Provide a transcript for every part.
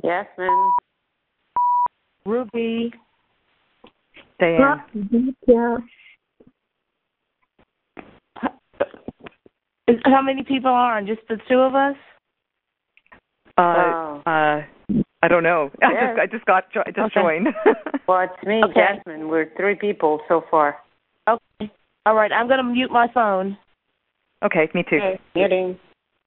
Jasmine. Ruby. Dan. Yeah. How many people are on? Just the two of us? I don't know. Yes. I just joined. Well, it's me, Okay. Jasmine. We're 3 people so far. Okay. All right, I'm going to mute my phone. Okay, me too. Okay, muting.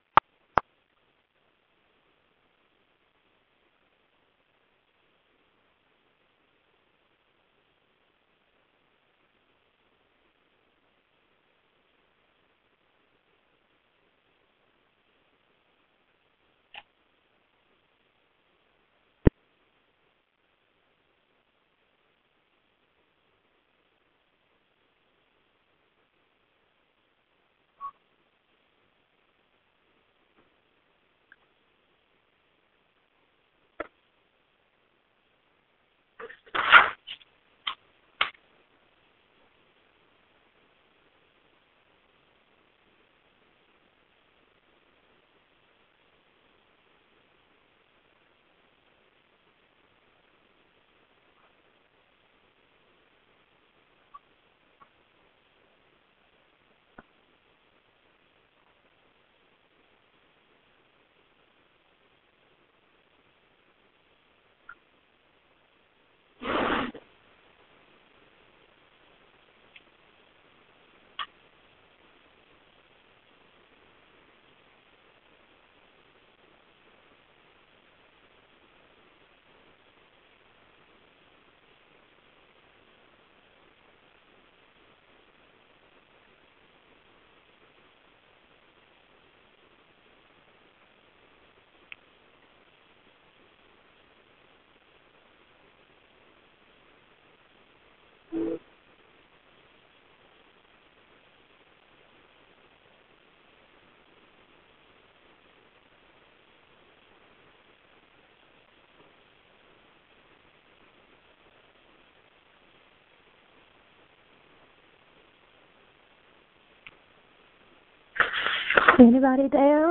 Anybody there?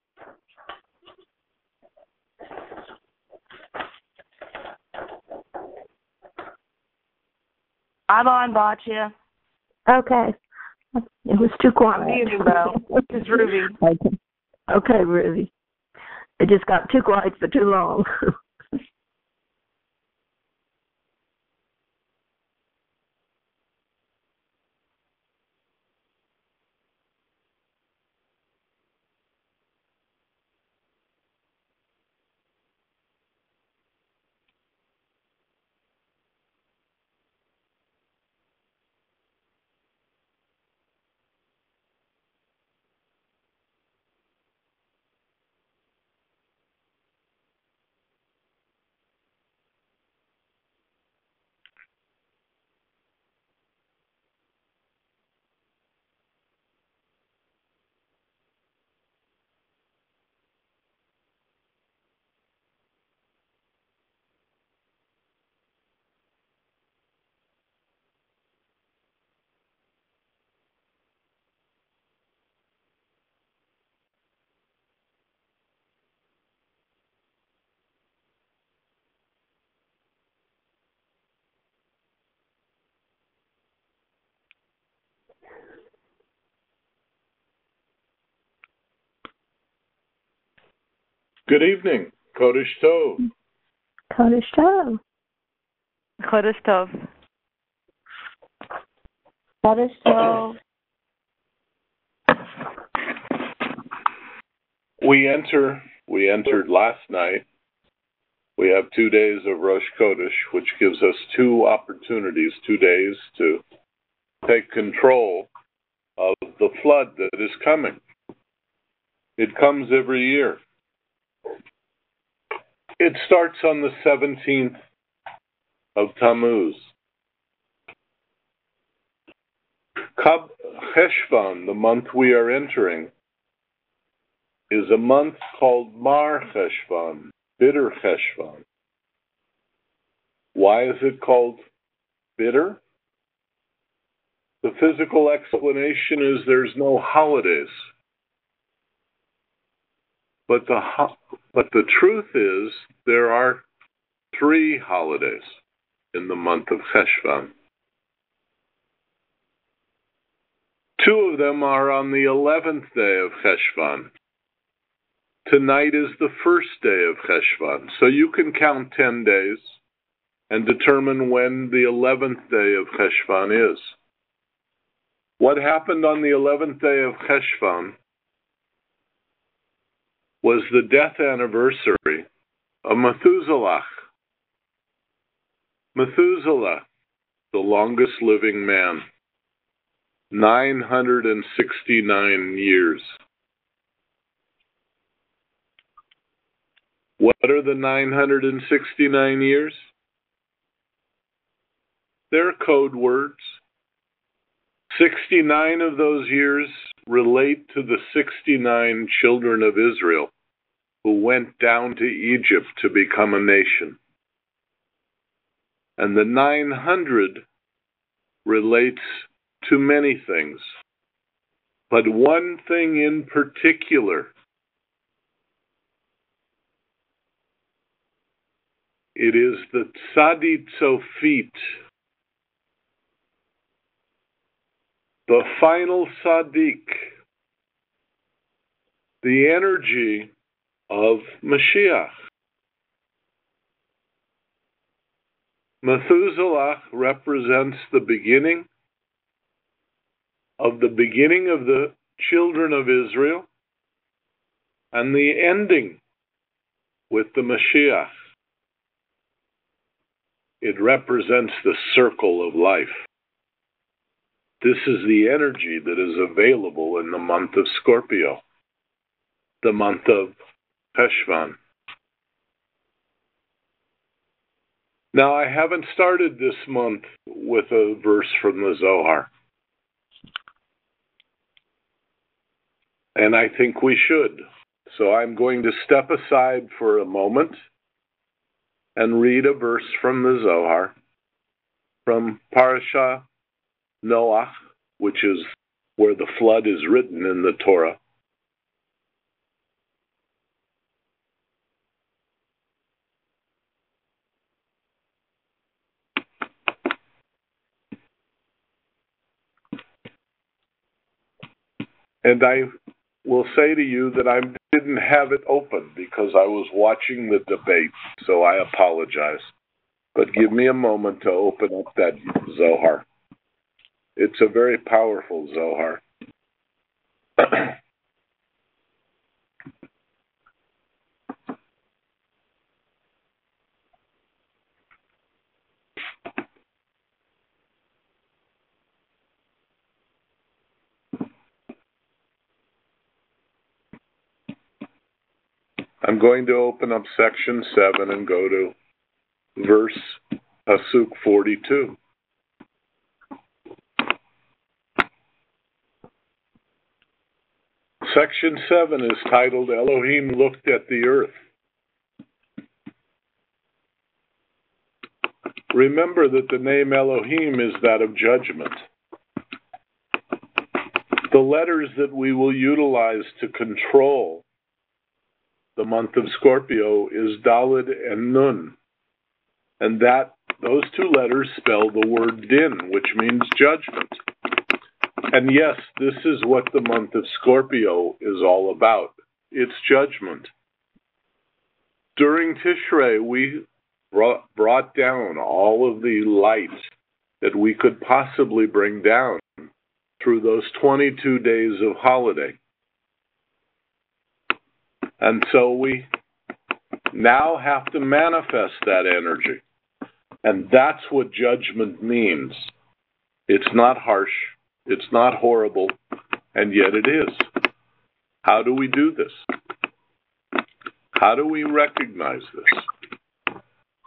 I'm on, Boccia. Okay. It was too quiet. I'm muting, though. This is Ruby. Okay, Ruby. It just got too quiet for too long. Good evening, Kodesh Tov. Kodesh Tov. Chodesh Tov. Kodesh Tov. We entered last night. We have 2 days of Rosh Chodesh, which gives us 2 opportunities, 2 days to take control of the flood that is coming. It comes every year. It starts on the 17th of Tammuz. Cheshvan, the month we are entering, is a month called Mar Cheshvan, bitter Cheshvan. Why is it called bitter? The physical explanation is there's no holidays. But But the truth is, there are 3 holidays in the month of Cheshvan. 2 of them are on the 11th day of Cheshvan. Tonight is the first day of Cheshvan, so you can count 10 days and determine when the 11th day of Cheshvan is. What happened on the 11th day of Cheshvan was the death anniversary of Methuselah. Methuselah, the longest living man, 969 years. What are the 969 years? They're code words. 69 of those years relate to the 69 children of Israel who went down to Egypt to become a nation. And the 900 relates to many things, but one thing in particular. It is the Tzadid Sofit, the final Tzaddik, the energy of Mashiach. Methuselah represents the beginning of the children of Israel and the ending with the Mashiach. It represents the circle of life. This is the energy that is available in the month of Scorpio, the month of Cheshvan. Now, I haven't started this month with a verse from the Zohar. And I think we should. So I'm going to step aside for a moment and read a verse from the Zohar, from Parashah Noach, which is where the flood is written in the Torah. And I will say to you that I didn't have it open because I was watching the debate, so I apologize. But give me a moment to open up that Zohar. It's a very powerful Zohar. I'm going to open up section 7 and go to verse Pasuk 42. Section 7 is titled, Elohim Looked at the Earth. Remember that the name Elohim is that of judgment. The letters that we will utilize to control the month of Scorpio is Daled and Nun. And those 2 letters spell the word Din, which means judgment. And yes, this is what the month of Scorpio is all about. It's judgment. During Tishrei, we brought down all of the light that we could possibly bring down through those 22 days of holiday. And so we now have to manifest that energy. And that's what judgment means. It's not harsh. It's not horrible. And yet it is. How do we do this? How do we recognize this?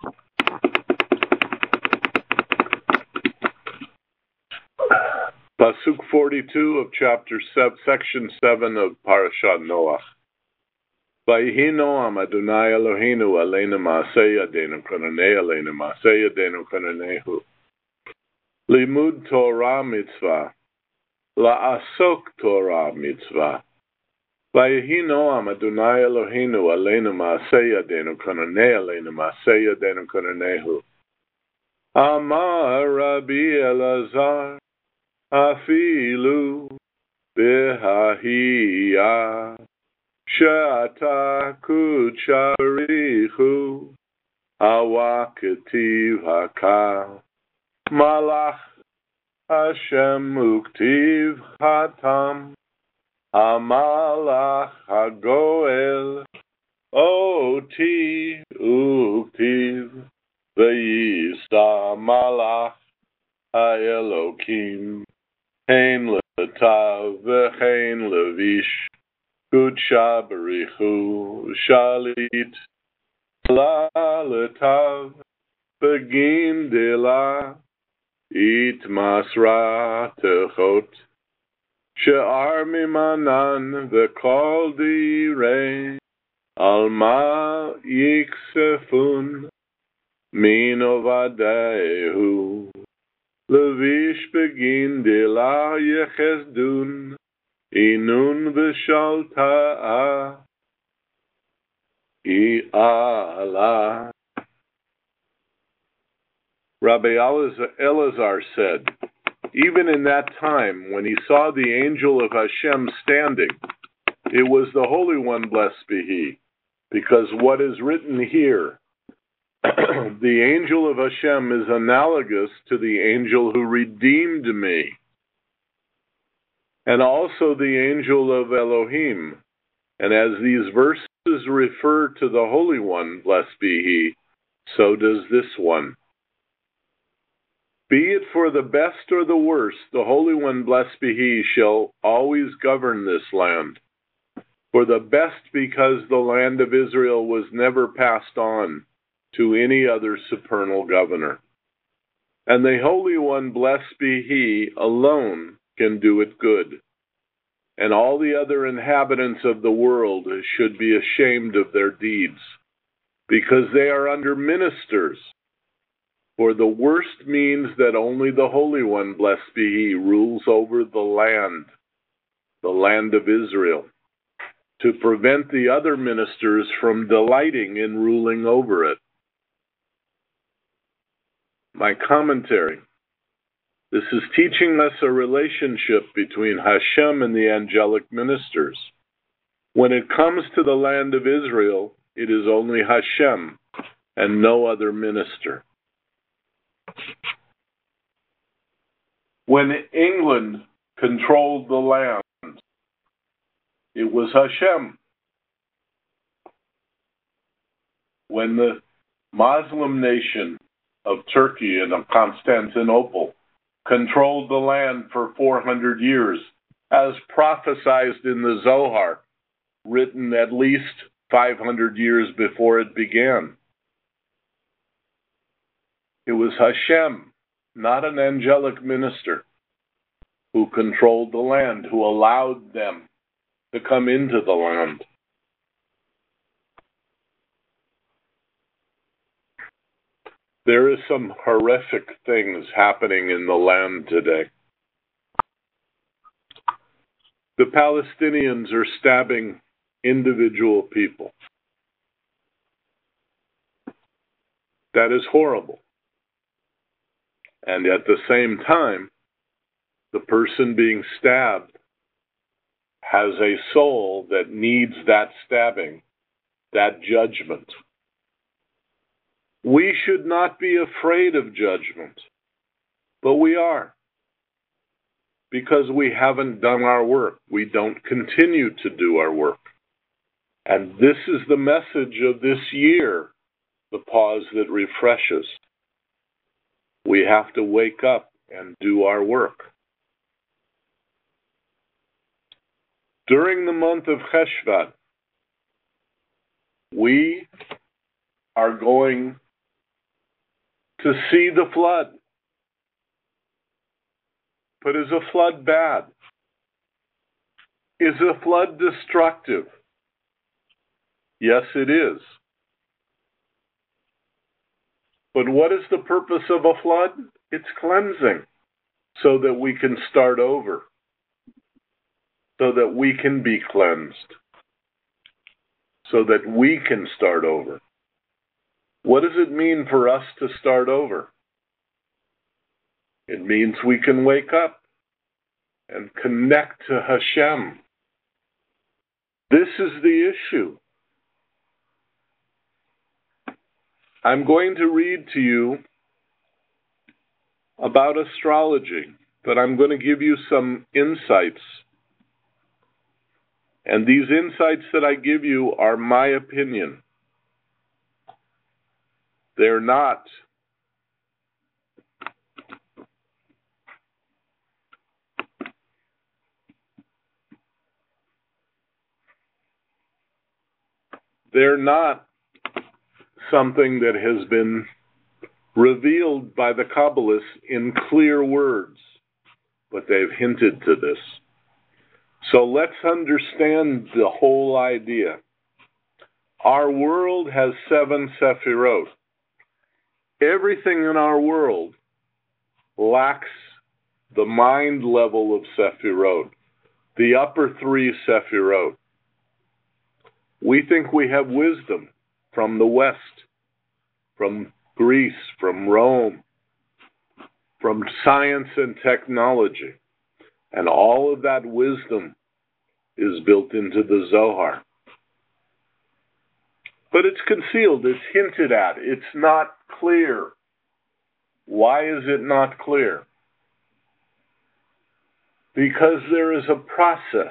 Pasuk 42 of chapter 7, section 7 of Parashat Noach. Vayhi Noam Adonai Eloheinu aleinu ma'aseh yadeinu kananei aleinu ma'aseh yadeinu kananehu. Limud Torah mitzvah, la'asok Torah mitzvah, Vayehi noam Adonai Eloheinu aleinu ma'aseh yadenu kononei aleinu ma'aseh yadenu kononehu. Amar Rabbi Elazar afilu b'hahiyah she'ata kucharichu hawa ketiv hakal malach Hashem uktiv hatam Hamalach hagoel oti uktiv v'yisa malach ha'elokim hein letav v'chein levish kudsha berichu shalit la letav begin dela it masra techot she'ar mimanan v'kol direi alma yiksefun min ovadehu levish begin dela yechesdun inun v'shalta'a i'ala. Rabbi Elazar said, even in that time, when he saw the angel of Hashem standing, it was the Holy One, blessed be He, because what is written here, the angel of Hashem is analogous to the angel who redeemed me, and also the angel of Elohim. And as these verses refer to the Holy One, blessed be He, so does this one. Be it for the best or the worst, the Holy One, blessed be He, shall always govern this land. For the best, because the land of Israel was never passed on to any other supernal governor. And the Holy One, blessed be He, alone can do it good. And all the other inhabitants of the world should be ashamed of their deeds, because they are under ministers. For the worst means that only the Holy One, blessed be He, rules over the land of Israel, to prevent the other ministers from delighting in ruling over it. My commentary. This is teaching us a relationship between Hashem and the angelic ministers. When it comes to the land of Israel, it is only Hashem and no other minister. When England controlled the land, it was Hashem. When the Muslim nation of Turkey and of Constantinople controlled the land for 400 years, as prophesied in the Zohar, written at least 500 years before it began. It was Hashem, not an angelic minister, who controlled the land, who allowed them to come into the land. There is some horrific things happening in the land today. The Palestinians are stabbing individual people. That is horrible. And at the same time, the person being stabbed has a soul that needs that stabbing, that judgment. We should not be afraid of judgment, but we are. Because we haven't done our work. We don't continue to do our work. And this is the message of this year, the pause that refreshes. We have to wake up and do our work. During the month of Cheshvan, we are going to see the flood. But is a flood bad? Is a flood destructive? Yes, it is. But what is the purpose of a flood? It's cleansing, so that we can start over. so that we can be cleansed, so that we can start over. What does it mean for us to start over? It means we can wake up and connect to Hashem. This is the issue. I'm going to read to you about astrology, but I'm going to give you some insights. And these insights that I give you are my opinion. They're not something that has been revealed by the Kabbalists in clear words, but they've hinted to this. So let's understand the whole idea. Our world has 7 Sefirot. Everything in our world lacks the mind level of Sefirot, the upper 3 Sefirot. We think we have wisdom from the West, from Greece, from Rome, from science and technology. And all of that wisdom is built into the Zohar. But it's concealed, it's hinted at, it's not clear. Why is it not clear? Because there is a process.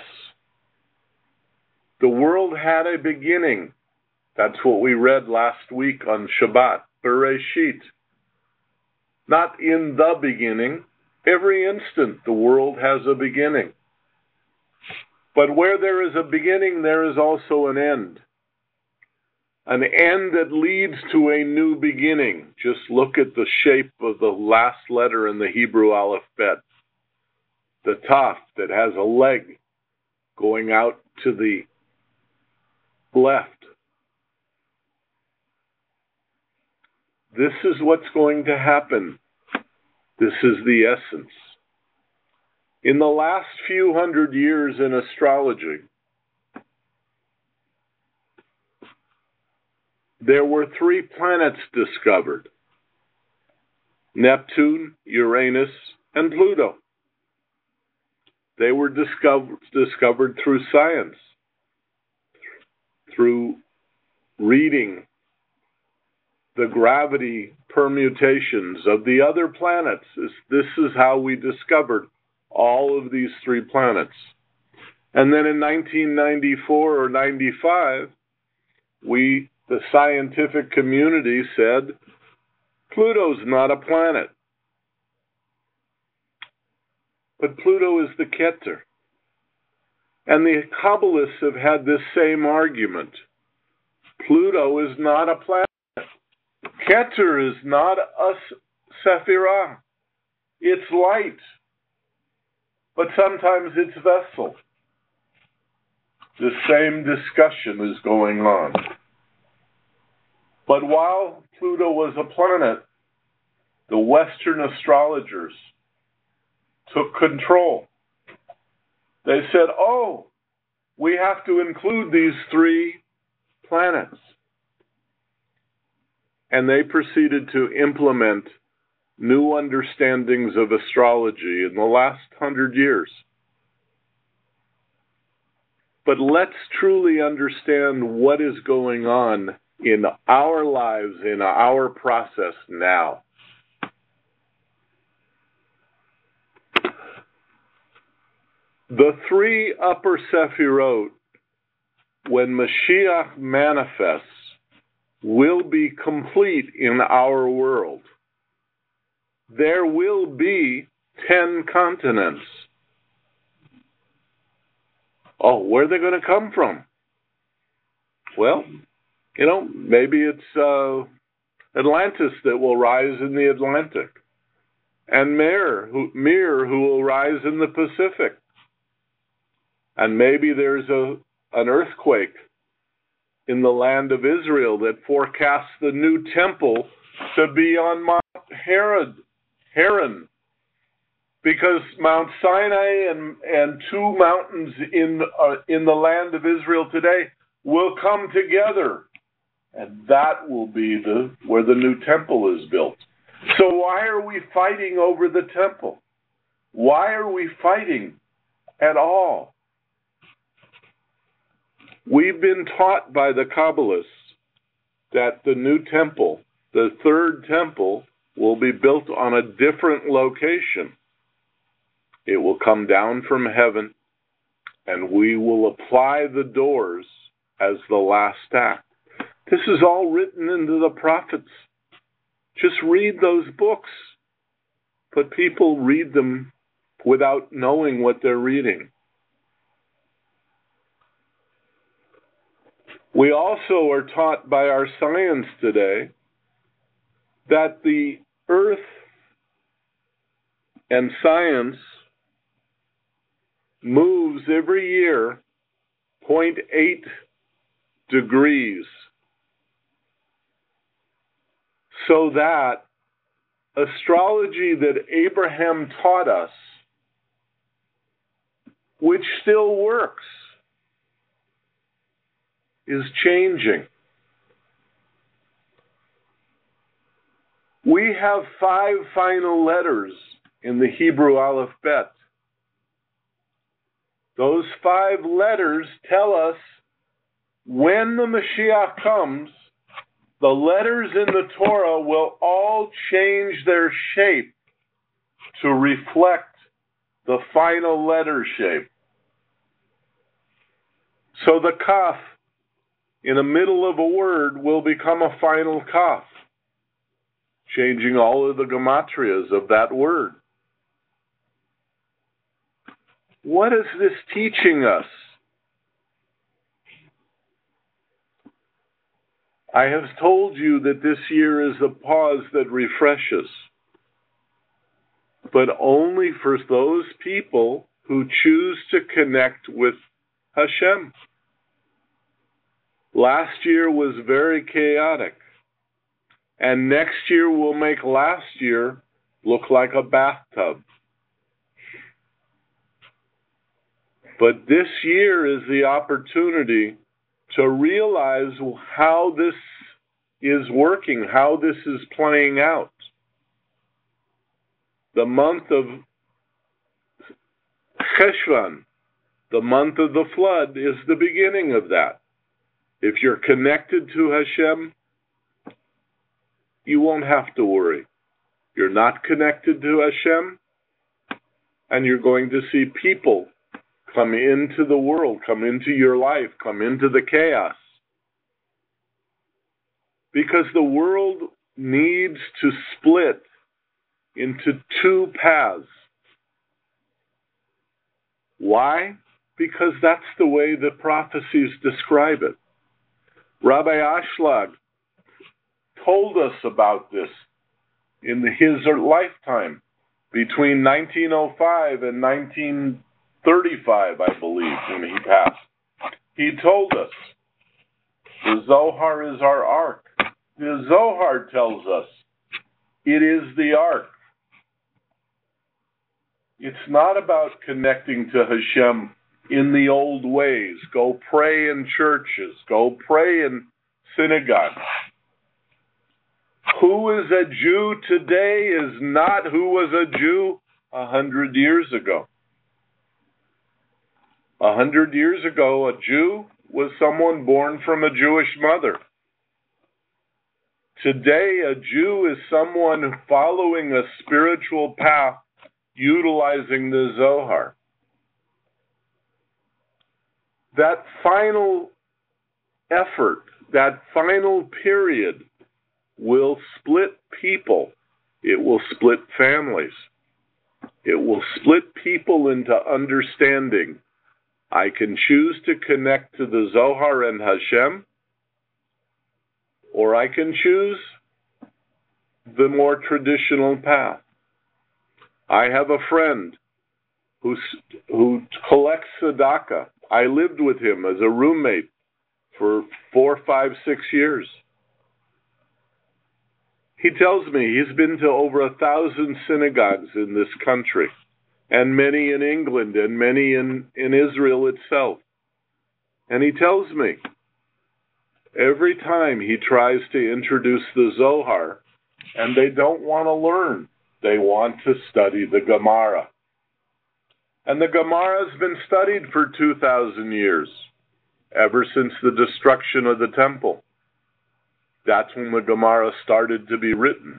The world had a beginning. That's what we read last week on Shabbat, Bereshit. Not in the beginning. Every instant the world has a beginning. But where there is a beginning, there is also an end. An end that leads to a new beginning. Just look at the shape of the last letter in the Hebrew alphabet. The Taf that has a leg going out to the left. This is what's going to happen. This is the essence. In the last few hundred years in astrology, there were 3 planets discovered: Neptune, Uranus, and Pluto. They were discovered through science, through reading the gravity permutations of the other planets. This is how we discovered all of these 3 planets. And then in 1994 or 95, the scientific community said, Pluto's not a planet. But Pluto is the Keter. And the Kabbalists have had this same argument. Pluto is not a planet. Keter is not a Sephirah. It's light. But sometimes it's vessel. The same discussion is going on. But while Pluto was a planet, the Western astrologers took control. They said, oh, we have to include these 3 planets. And they proceeded to implement new understandings of astrology in the last 100 years. But let's truly understand what is going on in our lives, in our process now. The 3 upper Sefirot, when Mashiach manifests, will be complete in our world. There will be 10 continents. Oh, where are they going to come from? Well, maybe it's Atlantis that will rise in the Atlantic, and Mir, who will rise in the Pacific. And maybe there's an earthquake in the land of Israel that forecasts the new temple to be on Mount Herod, Because Mount Sinai and two mountains in the land of Israel today will come together, and that will be where the new temple is built. So why are we fighting over the temple? Why are we fighting at all? We've been taught by the Kabbalists that the new temple, the third temple, will be built on a different location. It will come down from heaven, and we will apply the doors as the last act. This is all written into the prophets. Just read those books. But people read them without knowing what they're reading. We also are taught by our science today that the earth and science moves every year 0.8 degrees, so that astrology that Abraham taught us, which still works, is changing. We have 5 final letters in the Hebrew alphabet. Those 5 letters tell us when the Mashiach comes, the letters in the Torah will all change their shape to reflect the final letter shape. So the kaf in the middle of a word will become a final kaf, changing all of the gematrias of that word. What is this teaching us? I have told you that this year is a pause that refreshes, but only for those people who choose to connect with Hashem. Last year was very chaotic, and next year will make last year look like a bathtub. But this year is the opportunity to realize how this is working, how this is playing out. The month of Cheshvan, the month of the flood, is the beginning of that. If you're connected to Hashem, you won't have to worry. You're not connected to Hashem, and you're going to see people come into the world, come into your life, come into the chaos. Because the world needs to split into 2 paths. Why? Because that's the way the prophecies describe it. Rabbi Ashlag told us about this in his lifetime, between 1905 and 1935, I believe, when he passed. He told us, the Zohar is our ark. The Zohar tells us it is the ark. It's not about connecting to Hashem in the old ways. Go pray in churches. Go pray in synagogues. Who is a Jew today is not who was a Jew 100 years ago. 100 years ago, a Jew was someone born from a Jewish mother. Today, a Jew is someone following a spiritual path, utilizing the Zohar. That final effort, that final period, will split people. It will split families. It will split people into understanding. I can choose to connect to the Zohar and Hashem, or I can choose the more traditional path. I have a friend who collects tzedakah. I lived with him as a roommate for 4, 5, 6 years. He tells me he's been to over 1,000 synagogues in this country. and many in England, and many in Israel itself. And he tells me, every time he tries to introduce the Zohar, and they don't want to learn, they want to study the Gemara. And the Gemara has been studied for 2,000 years, ever since the destruction of the temple. That's when the Gemara started to be written.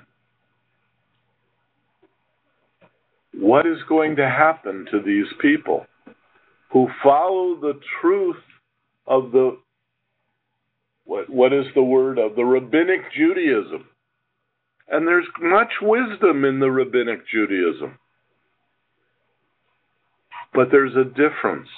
What is going to happen to these people who follow the truth of the, what is the word, of the Rabbinic Judaism? And there's much wisdom in the Rabbinic Judaism. But there's a difference.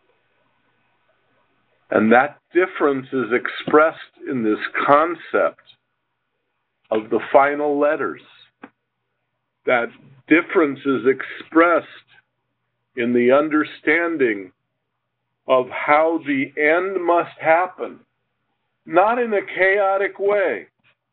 And that difference is expressed in this concept of the final letters. That difference is expressed in the understanding of how the end must happen, not in a chaotic way,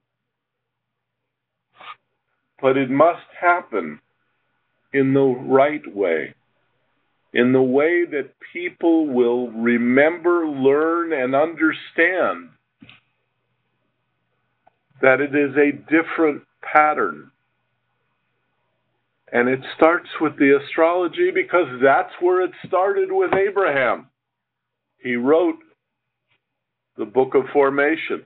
but it must happen in the right way, in the way that people will remember, learn, and understand that it is a different pattern. And it starts with the astrology because that's where it started with Abraham. He wrote the Book of Formation.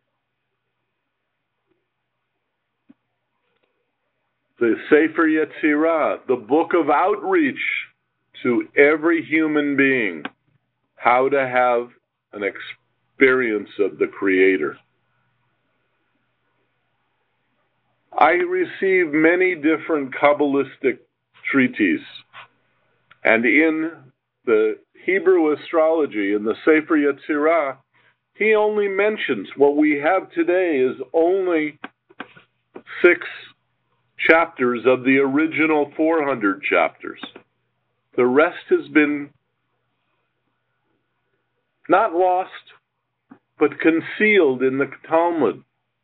The Sefer Yetzirah, the book of outreach to every human being, how to have an experience of the Creator. I received many different Kabbalistic treatises, and in the Hebrew astrology, in the Sefer Yetzirah, he only mentions what we have today is only 6 chapters of the original 400 chapters. The rest has been not lost, but concealed in the Talmud.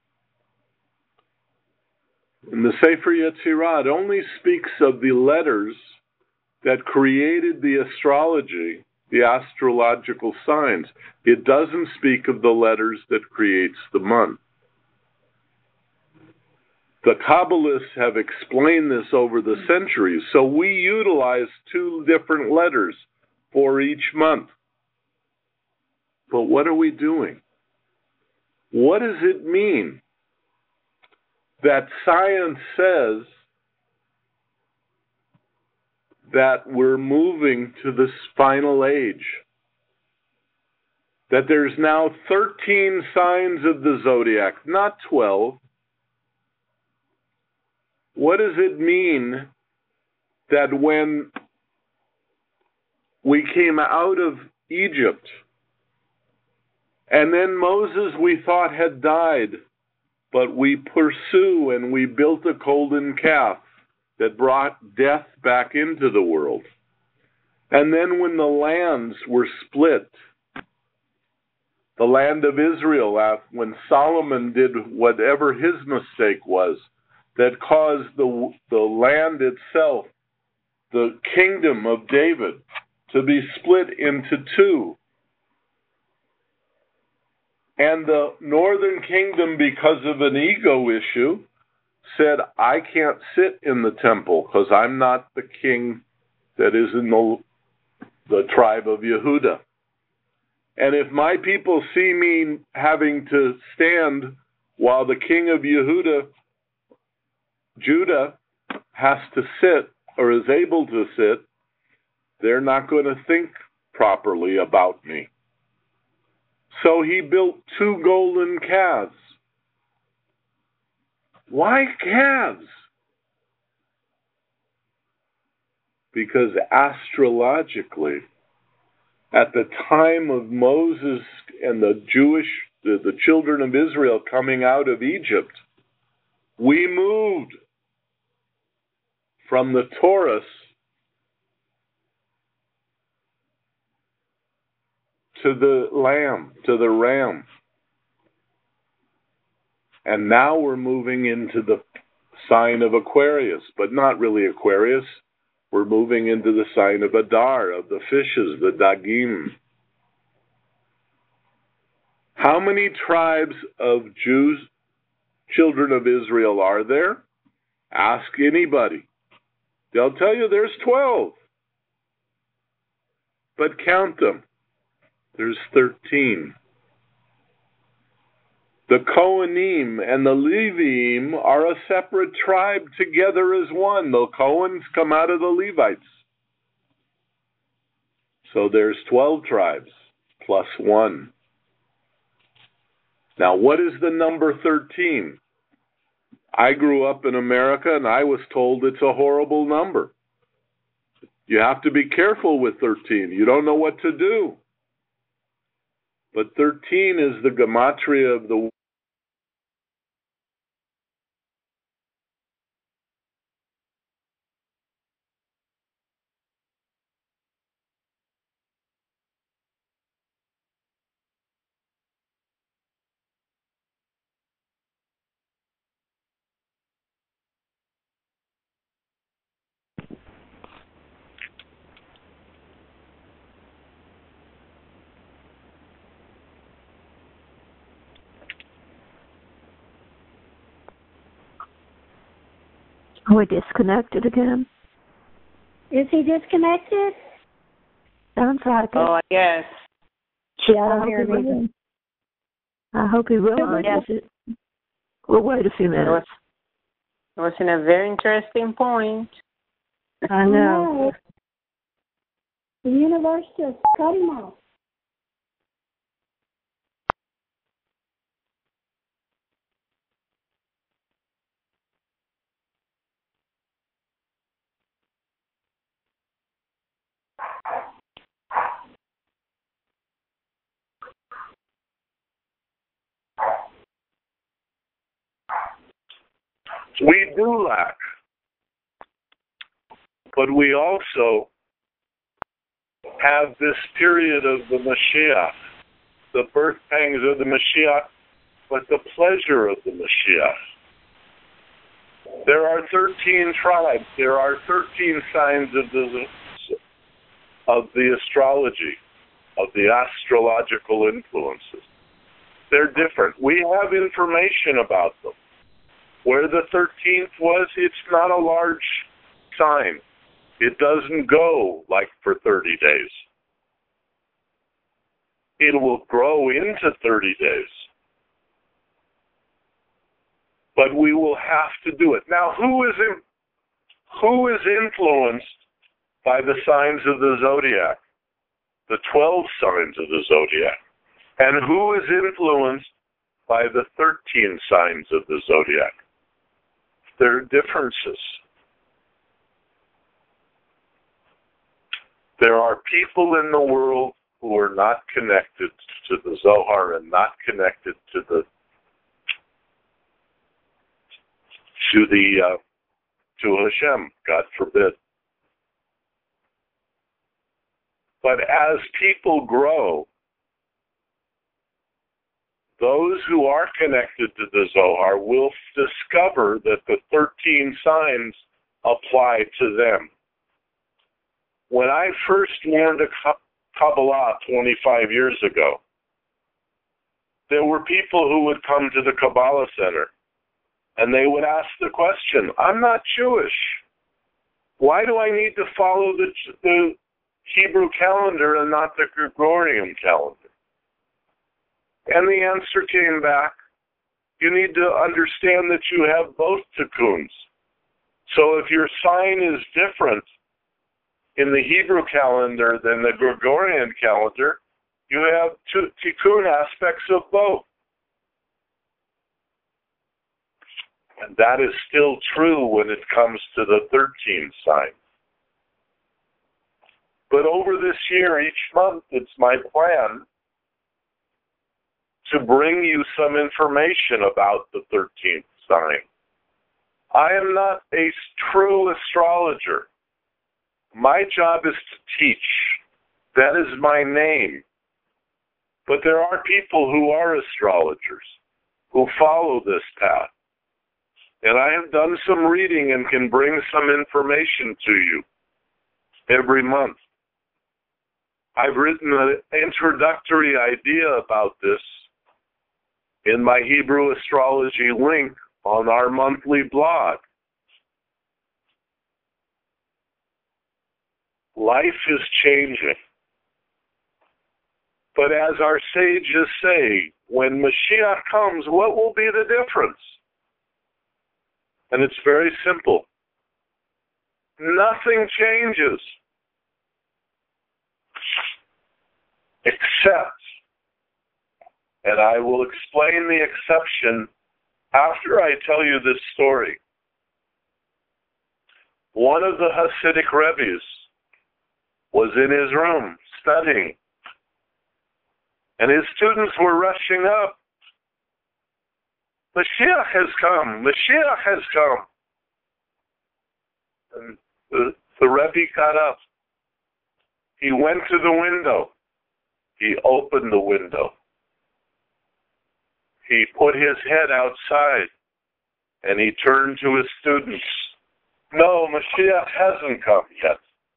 In the Sefer Yetzirah, it only speaks of the letters that created the astrology, the astrological signs. It doesn't speak of the letters that creates the month. The Kabbalists have explained this over the centuries, so we utilize 2 different letters for each month. But what are we doing? What does it mean that science says that we're moving to this final age? That there's now 13 signs of the zodiac, not 12. What does it mean that when we came out of Egypt, and then Moses we thought had died, but we pursue and we built a golden calf that brought death back into the world. And then when the lands were split, the land of Israel, when Solomon did whatever his mistake was, that caused the land itself, the kingdom of David, to be split into 2. And the northern kingdom, because of an ego issue, said, I can't sit in the temple because I'm not the king that is in the tribe of Yehuda. And if my people see me having to stand while the king of Judah has to sit or is able to sit, they're not going to think properly about me. So he built 2 golden calves. Why calves? Because astrologically, at the time of Moses and the children of Israel coming out of Egypt, we moved from the Taurus to the lamb, to the ram. And now we're moving into the sign of Aquarius, but not really Aquarius. We're moving into the sign of Adar, of the fishes, the Dagim. How many tribes of Jews, children of Israel, are there? Ask anybody. They'll tell you there's 12. But count them. There's 13. The Kohanim and the Leviim are a separate tribe together as one. The Kohans come out of the Levites. So there's 12 tribes plus 1. Now, what is the number 13? I grew up in America and I was told it's a horrible number. You have to be careful with 13. You don't know what to do. But 13 is the gematria of the Are we disconnected again? Is he disconnected? Sounds like it. Oh, yes. I hope he realizes it. We'll wait a few minutes. It was in a very interesting point. I know. The universe just cut him off. We do lack, but we also have this period of the Mashiach, the birth pangs of the Mashiach, but the pleasure of the Mashiach. There are 13 tribes. There are 13 signs of the astrology, of the astrological influences. They're different. We have information about them. Where the 13th was, it's not a large sign. It doesn't go like for 30 days. It will grow into 30 days. But we will have to do it. Now, who is influenced by the signs of the zodiac? The 12 signs of the zodiac. And who is influenced by the 13 signs of the zodiac? There are differences. There are people in the world who are not connected to the Zohar and not connected to Hashem, God forbid. But as people grow, those who are connected to the Zohar will discover that the 13 signs apply to them. When I first learned Kabbalah 25 years ago, there were people who would come to the Kabbalah Center and they would ask the question, I'm not Jewish. Why do I need to follow the Hebrew calendar and not the Gregorian calendar? And the answer came back, you need to understand that you have both tikkuns. So if your sign is different in the Hebrew calendar than the Gregorian calendar, you have two tikkun aspects of both. And that is still true when it comes to the 13th sign. But over this year, each month, it's my plan to bring you some information about the 13th sign. I am not a true astrologer. My job is to teach. That is my name. But there are people who are astrologers, who follow this path. And I have done some reading and can bring some information to you every month. I've written an introductory idea about this in my Hebrew astrology link on our monthly blog. Life is changing. But as our sages say, when Mashiach comes, what will be the difference? And it's very simple. Nothing changes except, and I will explain the exception after I tell you this story. One of the Hasidic Rebbes was in his room studying, and his students were rushing up. Mashiach has come! Mashiach has come! And the Rebbe got up. He went to the window. He opened the window. He put his head outside, and he turned to his students. No, Mashiach hasn't come yet.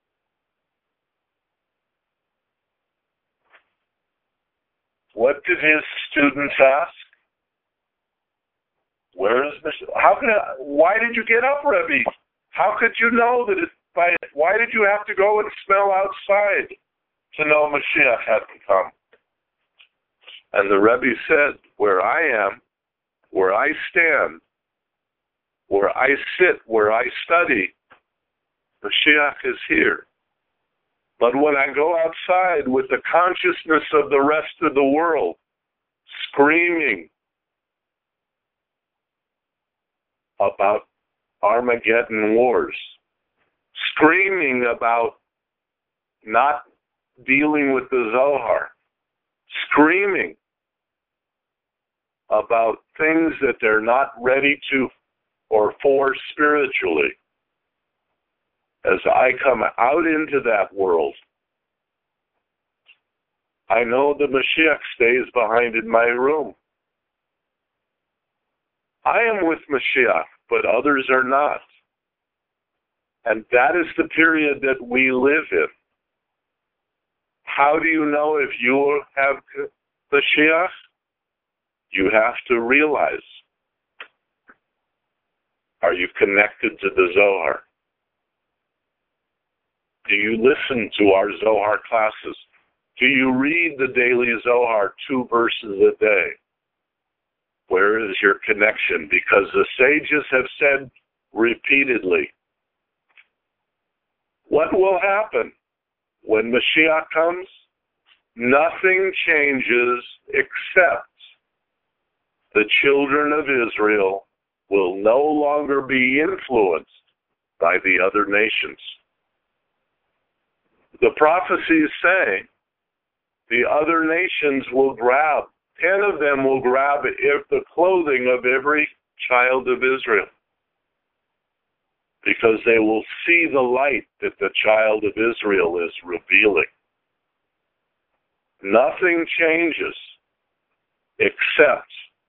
What did his students ask? Where is Mashiach? Why did you get up, Rebbe? How could you know that why did you have to go and smell outside to know Mashiach hadn't come? And the Rebbe said, where I am, where I stand, where I sit, where I study, Mashiach is here. But when I go outside with the consciousness of the rest of the world, screaming about Armageddon wars, screaming about not dealing with the Zohar, screaming about things that they're not ready to or for spiritually. As I come out into that world, I know the Mashiach stays behind in my room. I am with Mashiach, but others are not. And that is the period that we live in. How do you know if you have Mashiach? You have to realize, are you connected to the Zohar? Do you listen to our Zohar classes? Do you read the daily Zohar 2 verses a day? Where is your connection? Because the sages have said repeatedly, what will happen when Mashiach comes? Nothing changes except the children of Israel will no longer be influenced by the other nations. The prophecies say the other nations will grab, 10 of them will grab the clothing of every child of Israel, because they will see the light that the child of Israel is revealing. Nothing changes except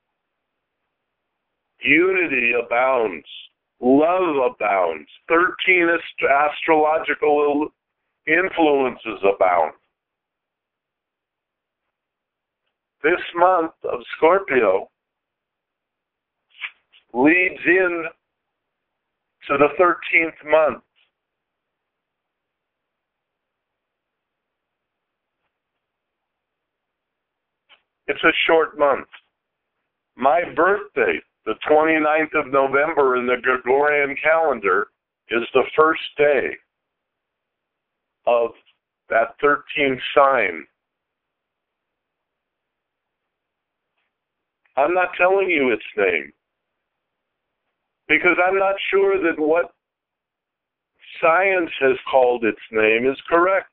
unity abounds, love abounds, 13 astrological influences abound. This month of Scorpio leads in to the 13th month. It's a short month. My birthday, the 29th of November in the Gregorian calendar, is the first day of that 13th sign. I'm not telling you its name, because I'm not sure that what science has called its name is correct.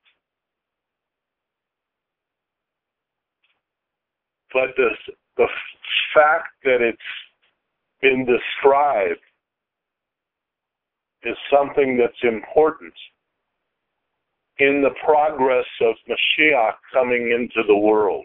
But the fact that it's been described is something that's important in the progress of Mashiach coming into the world.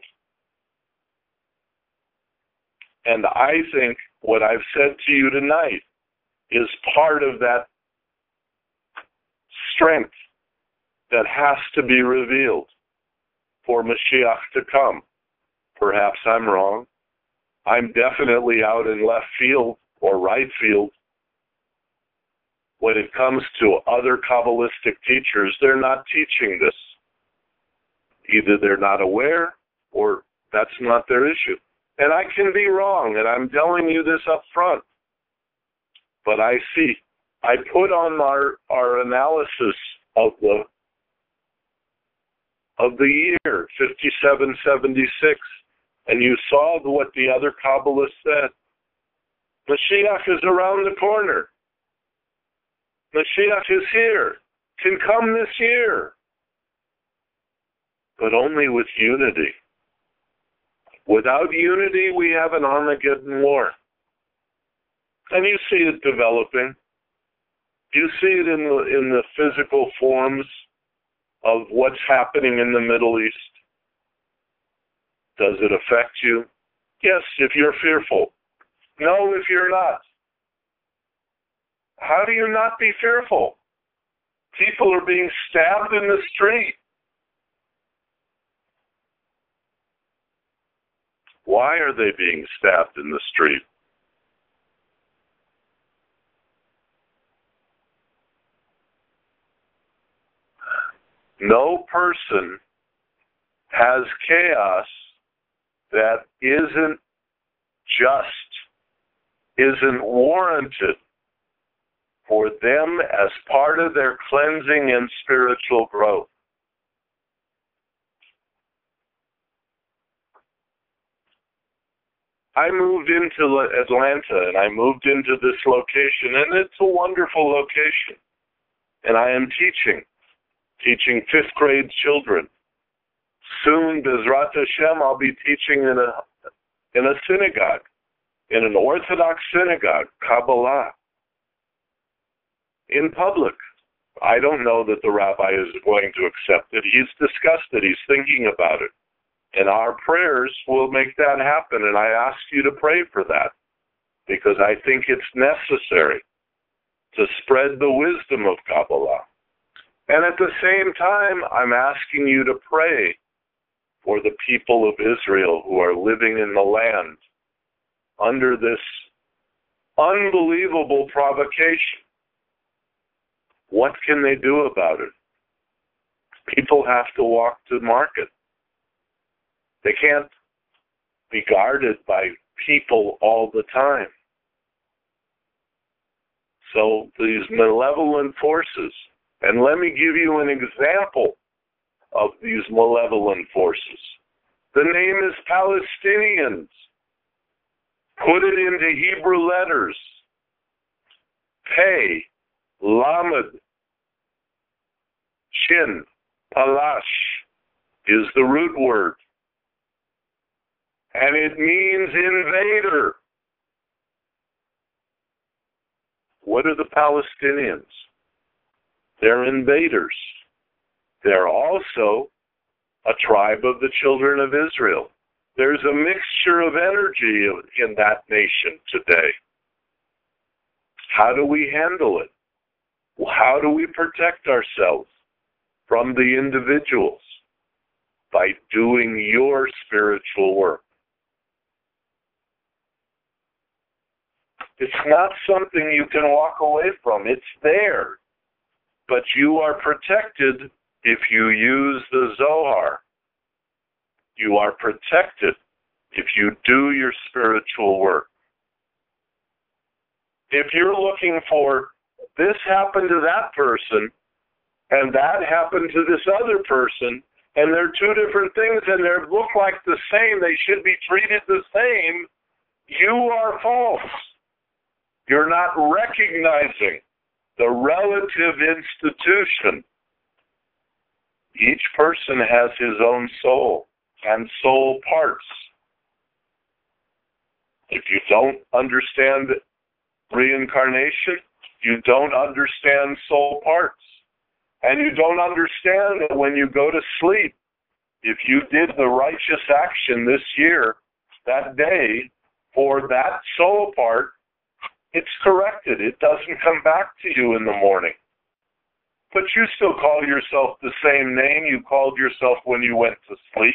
And I think what I've said to you tonight is part of that strength that has to be revealed for Mashiach to come. Perhaps I'm wrong. I'm definitely out in left field or right field. When it comes to other Kabbalistic teachers, they're not teaching this. Either they're not aware or that's not their issue. And I can be wrong, and I'm telling you this up front. But I put on our analysis of the year 5776, and you saw what the other Kabbalists said. Mashiach is around the corner. Mashiach is here. Can come this year. But only with unity. Without unity, we have an Armageddon war. And you see it developing. You see it in the physical forms of what's happening in the Middle East. Does it affect you? Yes, if you're fearful. No, if you're not. How do you not be fearful? People are being stabbed in the street. Why are they being stabbed in the street? No person has chaos that isn't just, isn't warranted for them as part of their cleansing and spiritual growth. I moved into Atlanta, and I moved into this location, and it's a wonderful location. And I am teaching 5th grade children. Soon, Bezrat Hashem, I'll be teaching in a synagogue, in an Orthodox synagogue, Kabbalah, in public. I don't know that the rabbi is going to accept it. He's discussed it. He's thinking about it. And our prayers will make that happen. And I ask you to pray for that, because I think it's necessary to spread the wisdom of Kabbalah. And at the same time, I'm asking you to pray for the people of Israel who are living in the land under this unbelievable provocation. What can they do about it? People have to walk to market. They can't be guarded by people all the time. So these malevolent forces, and let me give you an example of these malevolent forces. The name is Palestinians. Put it into Hebrew letters. Pei, Lamed, Shin, Palash is the root word. And it means invader. What are the Palestinians? They're invaders. They're also a tribe of the children of Israel. There's a mixture of energy in that nation today. How do we handle it? How do we protect ourselves from the individuals? By doing your spiritual work. It's not something you can walk away from. It's there. But you are protected if you use the Zohar. You are protected if you do your spiritual work. If you're looking for, this happened to that person, and that happened to this other person, and they're two different things, and they look like the same, they should be treated the same, you are false. You're not recognizing the relative institution. Each person has his own soul and soul parts. If you don't understand reincarnation, you don't understand soul parts. And you don't understand that when you go to sleep, if you did the righteous action this year, that day, for that soul part, it's corrected. It doesn't come back to you in the morning. But you still call yourself the same name you called yourself when you went to sleep.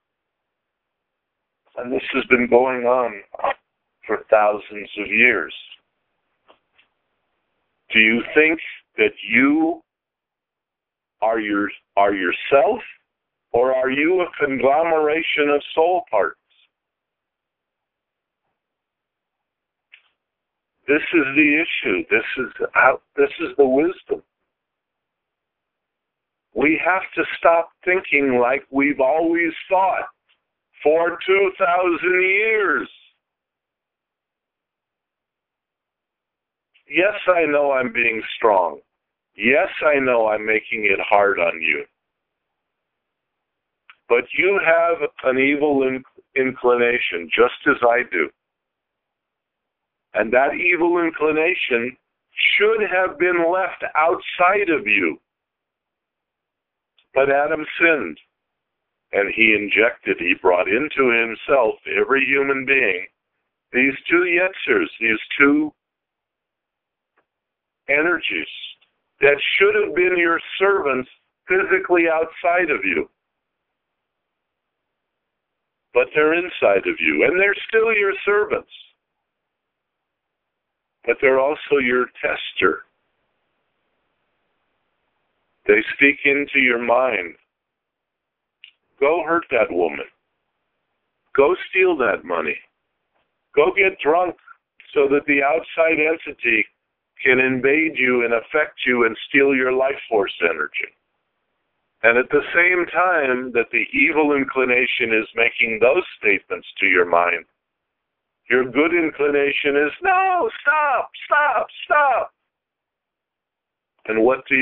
And this has been going on for thousands of years. Do you think that you are yourself, or are you a conglomeration of soul parts? This is the issue. This is the wisdom. We have to stop thinking like we've always thought for 2,000 years. Yes, I know I'm being strong. Yes, I know I'm making it hard on you. But you have an evil inclination, just as I do. And that evil inclination should have been left outside of you. But Adam sinned, and he brought into himself, every human being, these two yetzers, these two energies that should have been your servants physically outside of you. But they're inside of you, and they're still your servants. But they're also your tester. They speak into your mind. Go hurt that woman. Go steal that money. Go get drunk so that the outside entity can invade you and affect you and steal your life force energy. And at the same time that the evil inclination is making those statements to your mind, your good inclination is, no, stop, stop, stop. And what do?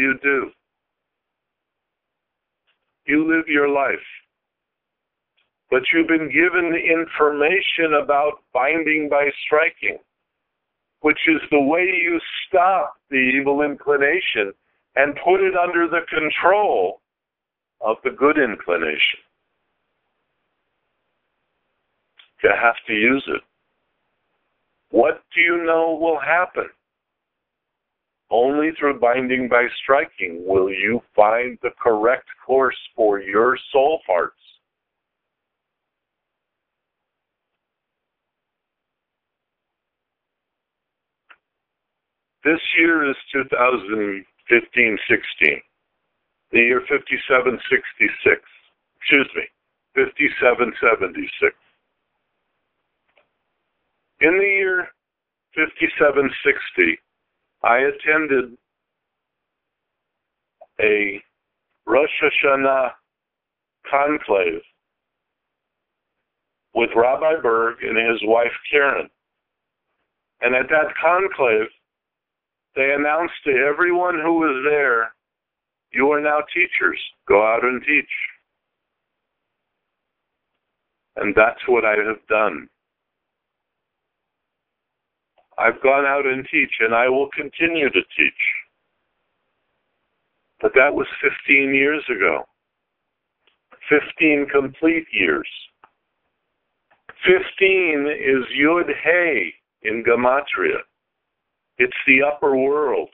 You live your life. But you've been given information about binding by striking, which is the way you stop the evil inclination and put it under the control of the good inclination. You have to use it. What do you know will happen? Only through binding by striking will you find the correct course for your soul parts. This year is 2015-16, the year 5766. Excuse me, 5776. In the year 5760, I attended a Rosh Hashanah conclave with Rabbi Berg and his wife Karen. And at that conclave, they announced to everyone who was there, you are now teachers. Go out and teach. And that's what I have done. I've gone out and teach, and I will continue to teach. But that was 15 years ago. 15 complete years. 15 is Yud Hey in Gematria. It's the upper worlds.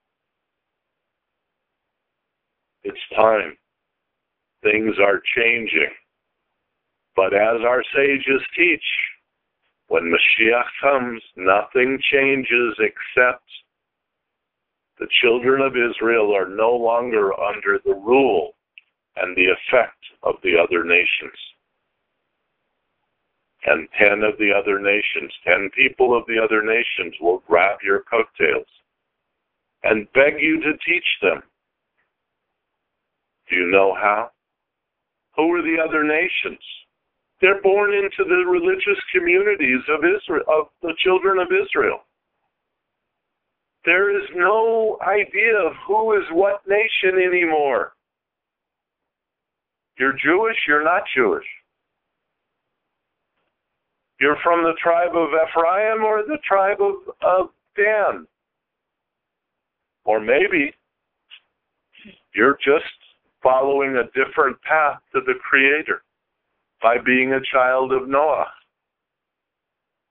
It's time. Things are changing. But as our sages teach, when Mashiach comes, nothing changes except the children of Israel are no longer under the rule and the effect of the other nations. And 10 of the other nations, 10 people of the other nations will grab your coattails and beg you to teach them. Do you know how? Who are the other nations? They're born into the religious communities of Israel, of the children of Israel. There is no idea of who is what nation anymore. You're Jewish, you're not Jewish. You're from the tribe of Ephraim or the tribe of Dan. Or maybe you're just following a different path to the Creator by being a child of Noah.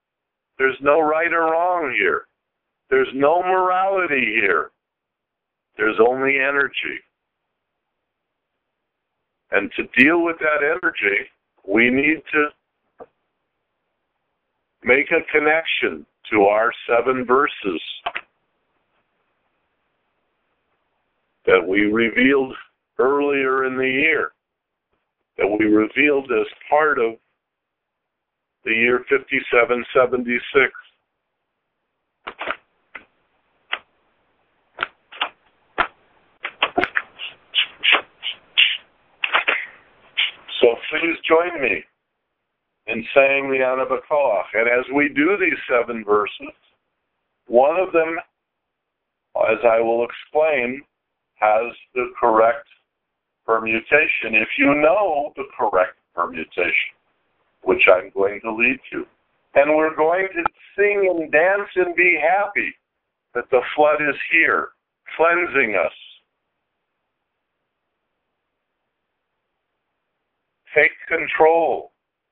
There's no right or wrong here. There's no morality here. There's only energy. And to deal with that energy, we need to make a connection to our 7 verses that we revealed earlier in the year, that we revealed as part of the year 5776. So please join me in saying the Ana B'Koach. And as we do these 7 verses, one of them, as I will explain, has the correct permutation. If you know the correct permutation, which I'm going to lead you, and we're going to sing and dance and be happy that the flood is here, cleansing us. Take control.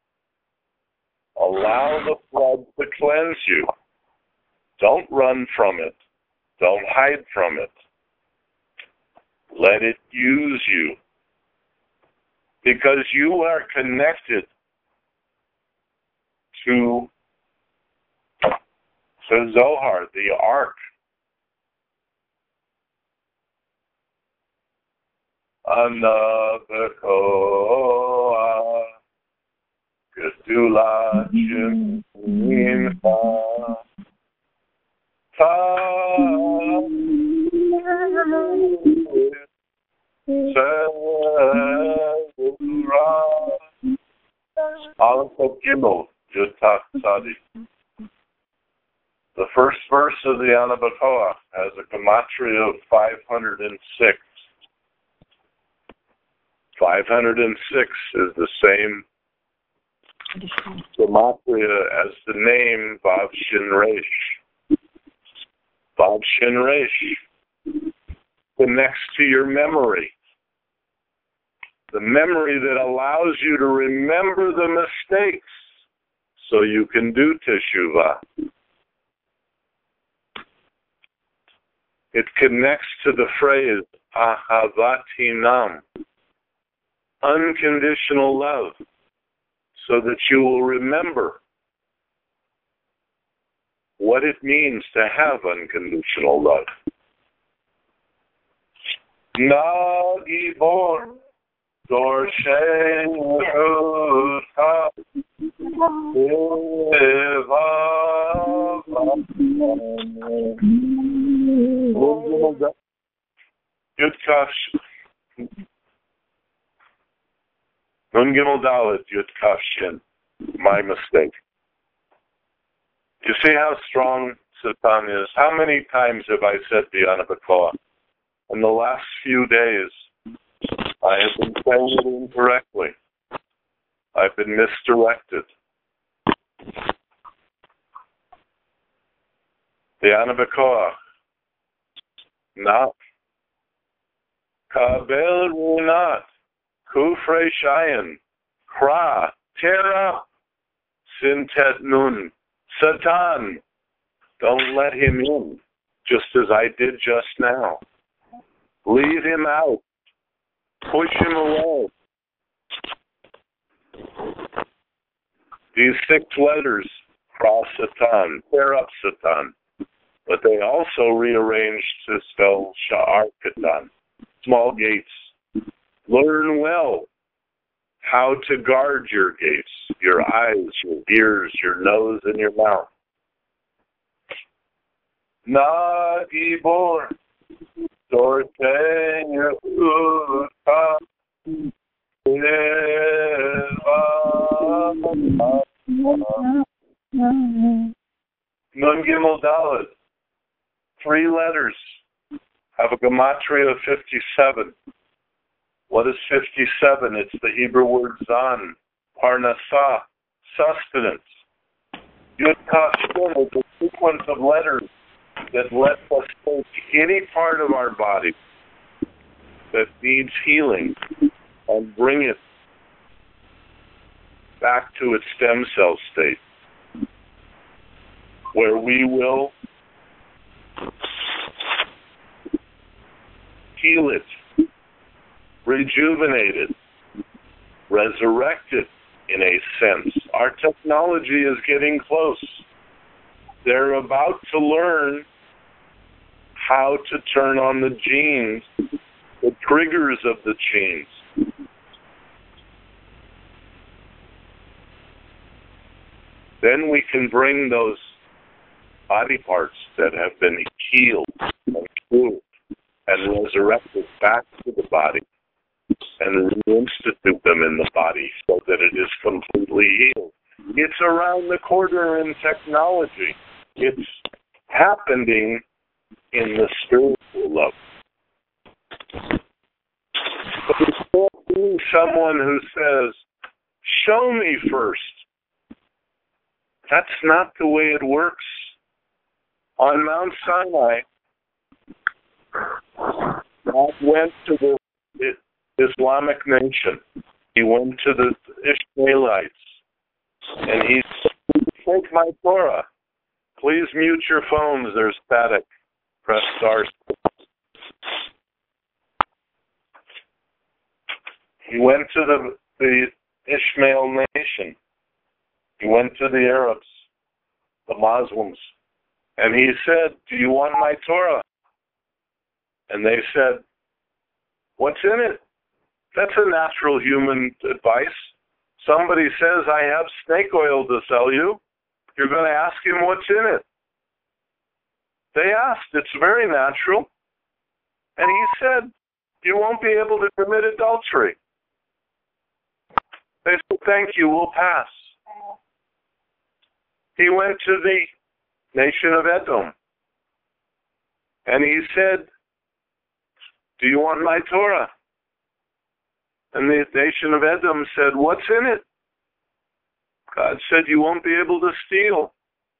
Allow the flood to cleanse you. Don't run from it. Don't hide from it. Let it use you. Because you are connected to the Zohar, the Ark. Ana B'Koach Gedula Mincha Aleph Gimel Yud Taf Tzadi. The first verse of the Ana B'Koach has a gematria of 506. 506 is the same gematria as the name Vav Shin Resh. Vav Shin Resh connects to your memory. The memory that allows you to remember the mistakes so you can do teshuvah. It connects to the phrase Ahavat Hinam, unconditional love, so that you will remember what it means to have unconditional love. Na Gibor Dorshei Yehuda Yud Kaf Nun Gimel Dalet Yud Kaf Shin. My mistake. You see how strong Satan is? How many times have I said the Ana B'Koach? In the last few days, I have been saying it incorrectly. I've been misdirected. The Ana B'Koach. Not. Kabel Runat. Kufrei Shayin. Kra. Tear up. Sintet Nun. Satan. Don't let him in, just as I did just now. Leave him out. Push him away. These 6 letters cross Satan, tear up Satan. But they also rearranged to spell Sha'ar Katan, small gates. Learn well how to guard your gates, your eyes, your ears, your nose, and your mouth. Na Gibor Dorshei Yehuda Nun Gimel Dalet. 3 letters have a gematria of 57. What is 57? It's the Hebrew word zan, parnasah, sustenance. Yud Kaf Shin is a sequence of letters that lets us take any part of our body that needs healing and bring it back to its stem cell state, where we will heal it, rejuvenate it, resurrect it in a sense. Our technology is getting close. They're about to learn how to turn on the genes, the triggers of the genes. Then we can bring those body parts that have been healed and cured and resurrected back to the body and reinstitute them in the body so that it is completely healed. It's around the corner in technology. It's happening in the spiritual level. But there's still someone who says, show me first. That's not the way it works. On Mount Sinai, God went to the Islamic nation. He went to the Ishmaelites. And he said, take my Torah. Please mute your phones. There's static. Press star. He went to the Ishmael nation. He went to the Arabs, the Muslims, and he said, do you want my Torah? And they said, what's in it? That's a natural human advice. Somebody says, I have snake oil to sell you. You're going to ask him what's in it. They asked. It's very natural. And he said, you won't be able to commit adultery. They said, thank you, we'll pass. He went to the nation of Edom. And he said, do you want my Torah? And the nation of Edom said, what's in it? God said, you won't be able to steal.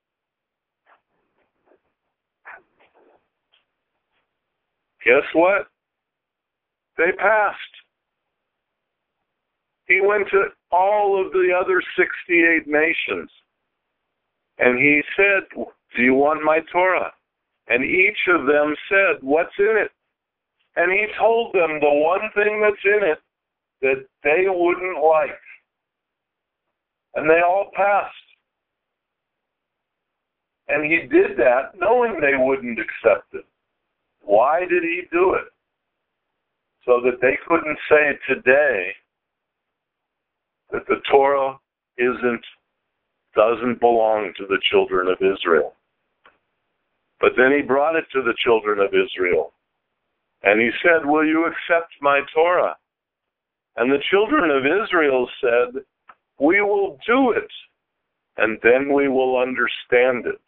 Guess what? They passed. He went to all of the other 68 nations. And he said, do you want my Torah? And each of them said, what's in it? And he told them the one thing that's in it that they wouldn't like. And they all passed. And he did that knowing they wouldn't accept it. Why did he do it? So that they couldn't say today that the Torah doesn't belong to the children of Israel. But then he brought it to the children of Israel. And he said, will you accept my Torah? And the children of Israel said, we will do it, and then we will understand it.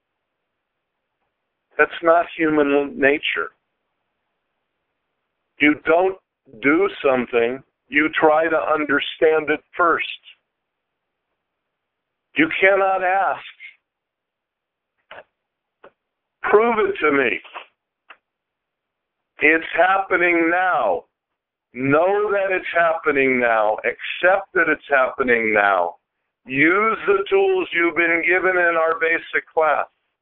That's not human nature. You don't do something, you try to understand it first. You cannot ask, prove it to me. It's happening now. Know that it's happening now. Accept that it's happening now. Use the tools you've been given in our basic class.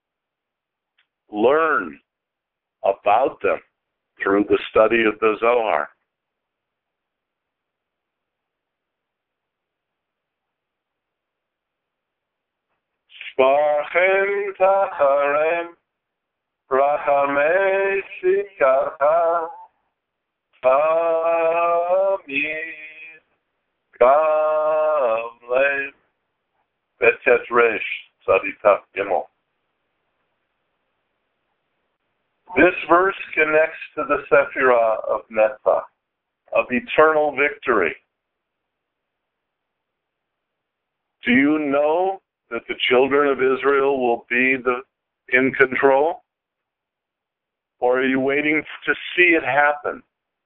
Learn about them through the study of the Zohar. Shvachem tacharem rachamei sikarcha Amir Gavlev Betet Resh Tzaditach Gimel. This verse connects to the Sephirah of Netzach, of eternal victory. Do you know that the children of Israel will be in control? Or are you waiting to see it happen?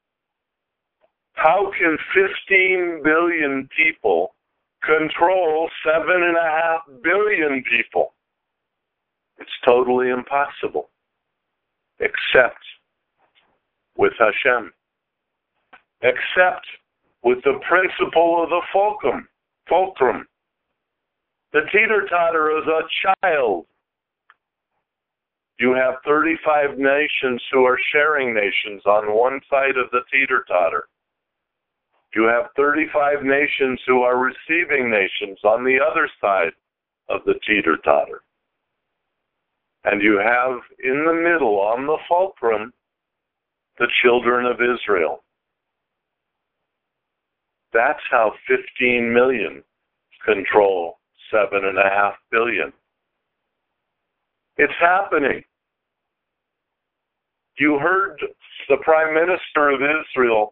How can 15 billion people control 7.5 billion people? It's totally impossible, except with Hashem, except with the principle of the fulcrum. The teeter-totter is a child. You have 35 nations who are sharing nations on one side of the teeter-totter. You have 35 nations who are receiving nations on the other side of the teeter-totter. And you have in the middle, on the fulcrum, the children of Israel. That's how 15 million control 7.5 billion. It's happening. You heard the Prime Minister of Israel,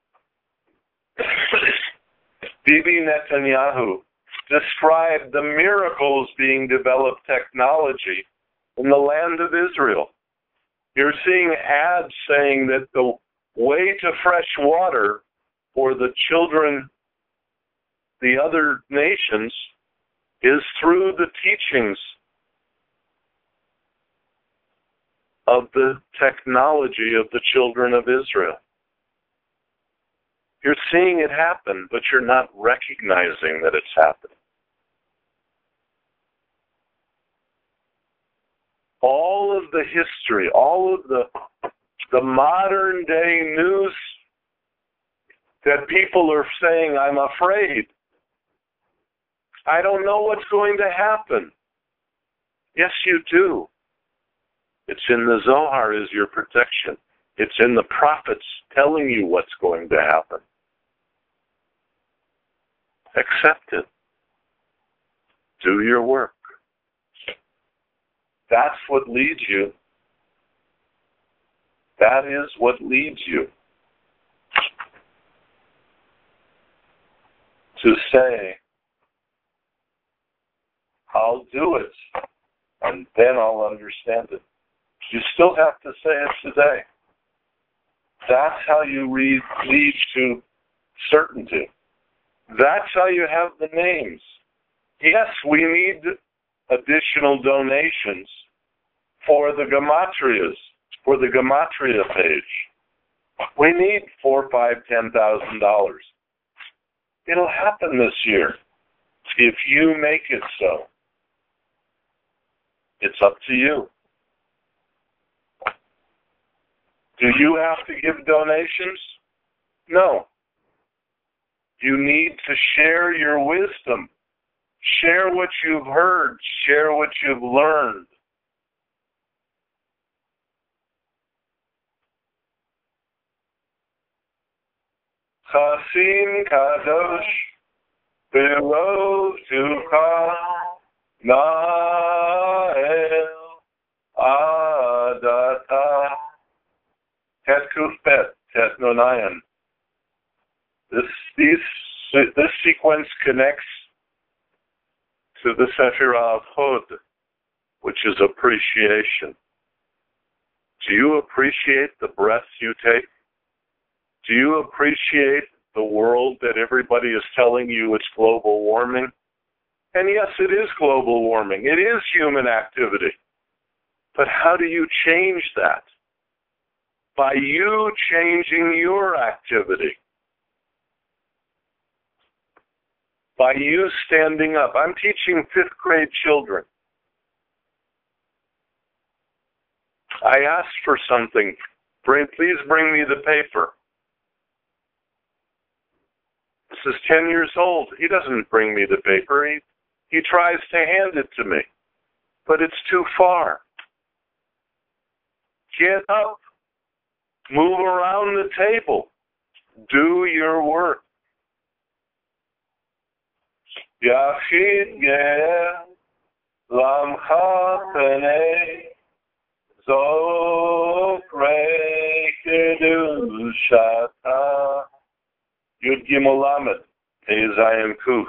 Bibi Netanyahu, describe the miracles being developed technology in the land of Israel. You're seeing ads saying that the way to fresh water for the children, the other nations, is through the teachings of the technology of the children of Israel. You're seeing it happen, but you're not recognizing that it's happening. All of the history, all of the modern day news that people are saying, I'm afraid. I don't know what's going to happen. Yes, you do. It's in the Zohar is your protection. It's in the prophets telling you what's going to happen. Accept it. Do your work. That's what leads you. That is what leads you to say, I'll do it, and then I'll understand it. You still have to say it today. That's how you lead to certainty. That's how you have the names. Yes, we need additional donations for the gematrias, for the gematria page. We need $4,000, $5,000, $10,000. It'll happen this year if you make it so. It's up to you. Do you have to give donations? No. You need to share your wisdom. Share what you've heard. Share what you've learned. Chasim Kadosh Below Tucha Nael Adata Tet Kufbet Tet Nonayan. This sequence connects to the Sephirah of Hod, which is appreciation. Do you appreciate the breath you take? Do you appreciate the world that everybody is telling you it's global warming? And yes, it is global warming. It is human activity. But how do you change that? By you changing your activity. By you standing up. I'm teaching 5th grade children. I asked for something. Please bring me the paper. This is 10 years old. He doesn't bring me the paper. He tries to hand it to me. But it's too far. Get up. Move around the table. Do your work. Yachid ger lamcha penei zokrei kedushata Yud Gimel Lamed Zayin Kuf.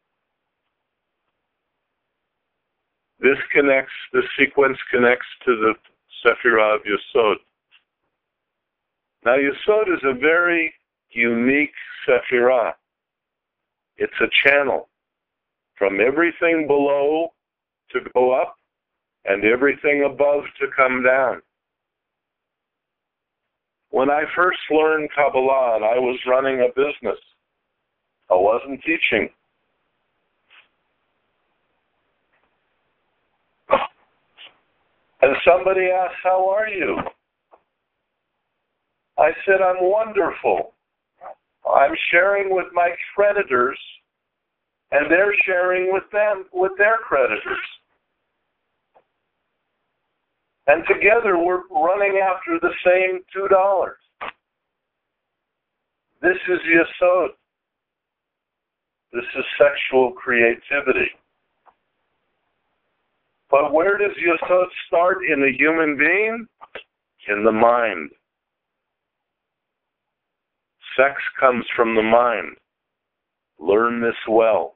This sequence connects to the Sephirah of Yesod. Now Yesod is a very unique Sephirah. It's a channel from everything below to go up and everything above to come down. When I first learned Kabbalah and I was running a business, I wasn't teaching. And somebody asked, how are you? I said, I'm wonderful. I'm sharing with my creditors, and they're sharing with them, with their creditors. And together we're running after the same $2. This is Yesod. This is sexual creativity. But where does Yesod start in a human being? In the mind. Sex comes from the mind. Learn this well.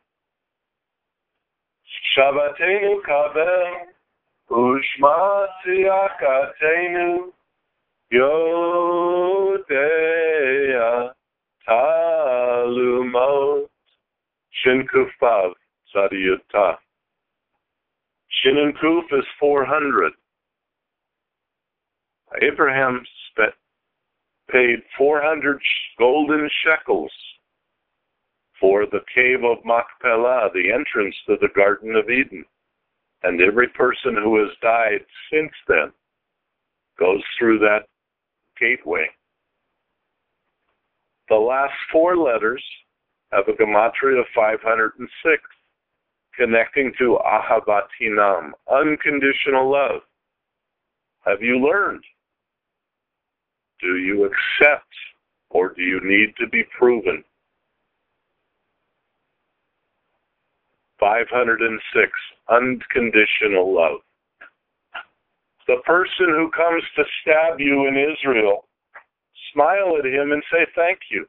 Shabbatenu kabel, ushma tziyakatenu, yodea talumot, shin kuf vav, tzadiyutah. Shin and kuf is 400. Abraham paid 400 golden shekels for the cave of Machpelah, the entrance to the Garden of Eden. And every person who has died since then goes through that gateway. The last 4 letters have a gematria of 506, connecting to Ahavat Hinam, unconditional love. Have you learned? Do you accept, or do you need to be proven? 506, unconditional love. The person who comes to stab you in Israel, smile at him and say thank you.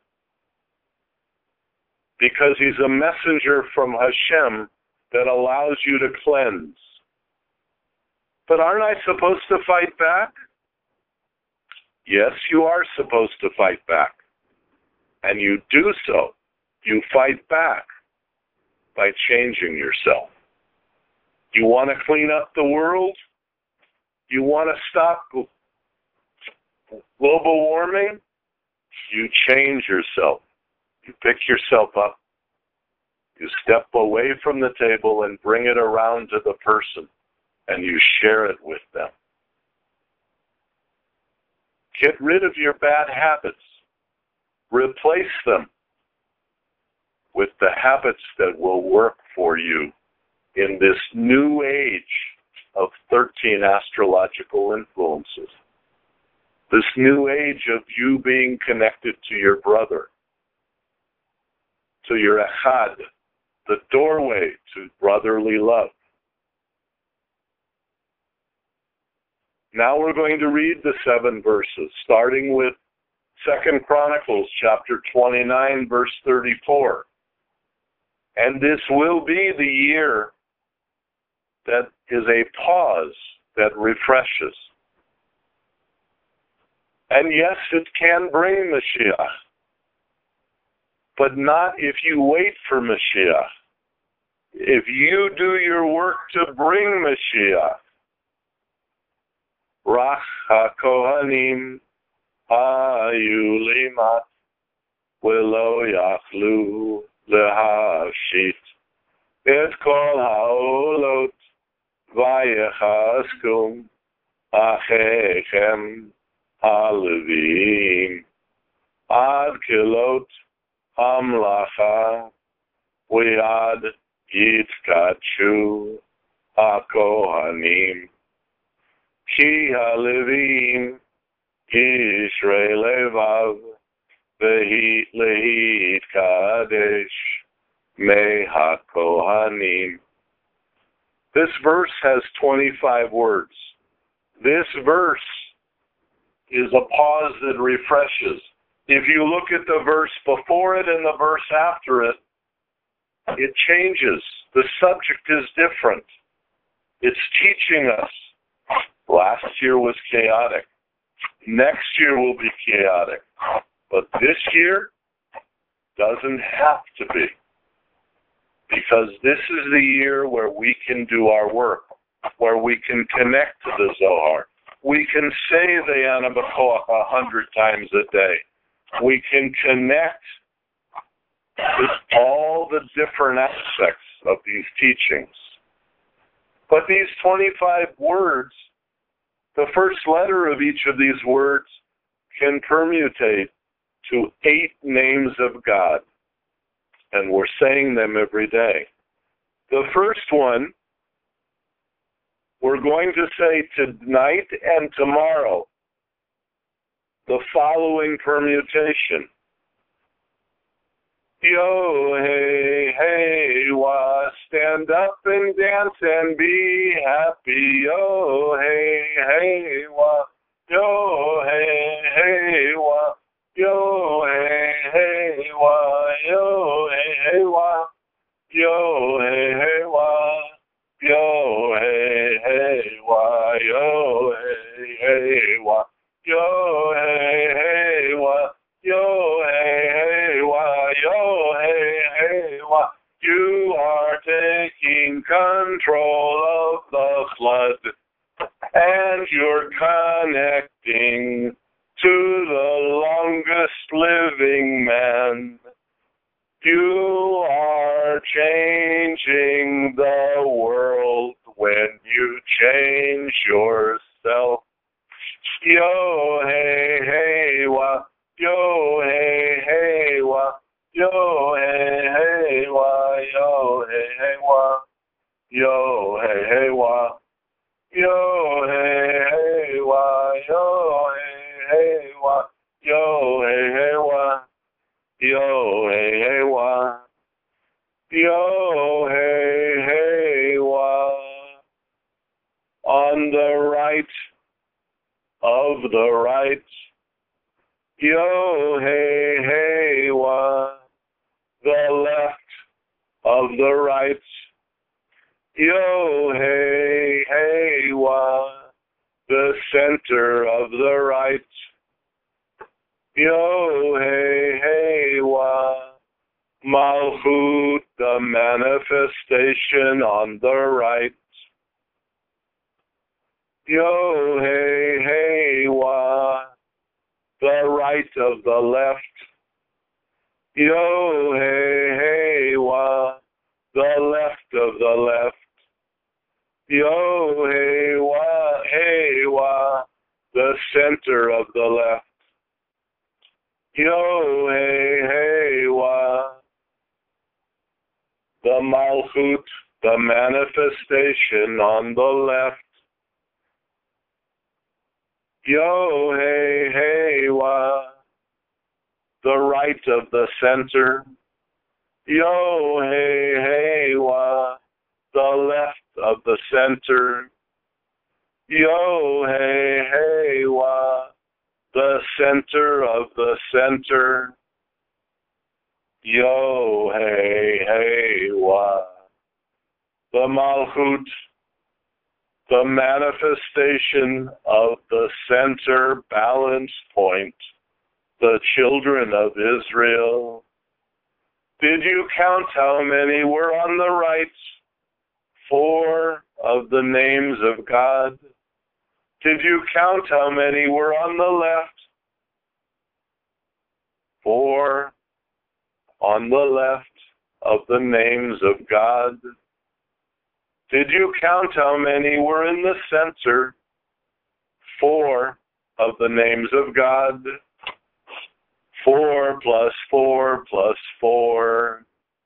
Because he's a messenger from Hashem that allows you to cleanse. But aren't I supposed to fight back? Yes, you are supposed to fight back. And you do so. You fight back by changing yourself. You want to clean up the world? You want to stop global warming? You change yourself. You pick yourself up. You step away from the table and bring it around to the person, and you share it with them. Get rid of your bad habits. Replace them with the habits that will work for you in this new age of 13 astrological influences. This new age of you being connected to your brother, to your echad, the doorway to brotherly love. Now we're going to read the 7 verses, starting with 2 Chronicles chapter 29, verse 34. And this will be the year that is a pause that refreshes. And yes, it can bring Mashiach, but not if you wait for Mashiach. If you do your work to bring Mashiach, Rach HaKohanim hayu limat v'lo yachlu lehashit et kol ha'olot vayechaskum achechem halevim ad kilot hamlacha v'yad yitkachu HaKohanim Ki halevim Yishrei levav lehit kadesh me hakohanim. This verse has 25 words. This verse is a pause that refreshes. If you look at the verse before it and the verse after it, it changes. The subject is different. It's teaching us. Last year was chaotic. Next year will be chaotic. But this year doesn't have to be. Because this is the year where we can do our work, where we can connect to the Zohar. We can say the Yana B'Koach 100 times a day. We can connect with all the different aspects of these teachings. But these 25 words The first letter of each of these words can permutate to 8 names of God, and we're saying them every day. The first one, we're going to say tonight and tomorrow the following permutation. Yo, hey, hey, wa, stand up and dance and be happy. Yo, hey, hey, wa, yo, hey, hey, wa, yo, hey, hey, wa, yo, hey, hey, wa, yo, hey, hey, wa, yo, hey, hey, wa, yo, hey, hey, wa, yo, hey, hey, wa, yo, hey, hey, wa, yo, hey, hey, wa. You are taking control of the flood, and you're connecting to the longest living man. You are changing the world when you change yourself. Yo, hey, hey, wa. Yo, hey, hey, wa. Yo, hey, hey, wa. Yo, hey, hey, wa. Yo, hey, hey, wa. Yo, hey, hey, wa. Yo, hey, hey, wa. Yo, hey, hey, wa. Yo, hey, hey, wa. Yo, hey, hey, wa. On the right of the right. Yo, hey, hey, wa. The left of the right. Yo, hey, hey, wa. The center of the right. Yo, hey, hey, wa. Malchut, the manifestation on the right. Yo, hey, hey, wa. The right of the left. Yo, hey, hey, wa. The left of the left. Yo, hey, wa. The center of the left. Yo, hey, wa. The Malchut, the manifestation on the left. Yo, hey, wa. The right of the center. Yo, hey, wa. The left of the center. Yo, hey, wa. The center of the center. Yo, hey, wa. The Malchut, the manifestation of the center balance point, the children of Israel. Did you count how many were on the right? 4 of the names of God. Did you count how many were on the left? 4 on the left of the names of God. Did you count how many were in the center? 4 of the names of God. 4 plus 4 plus 4.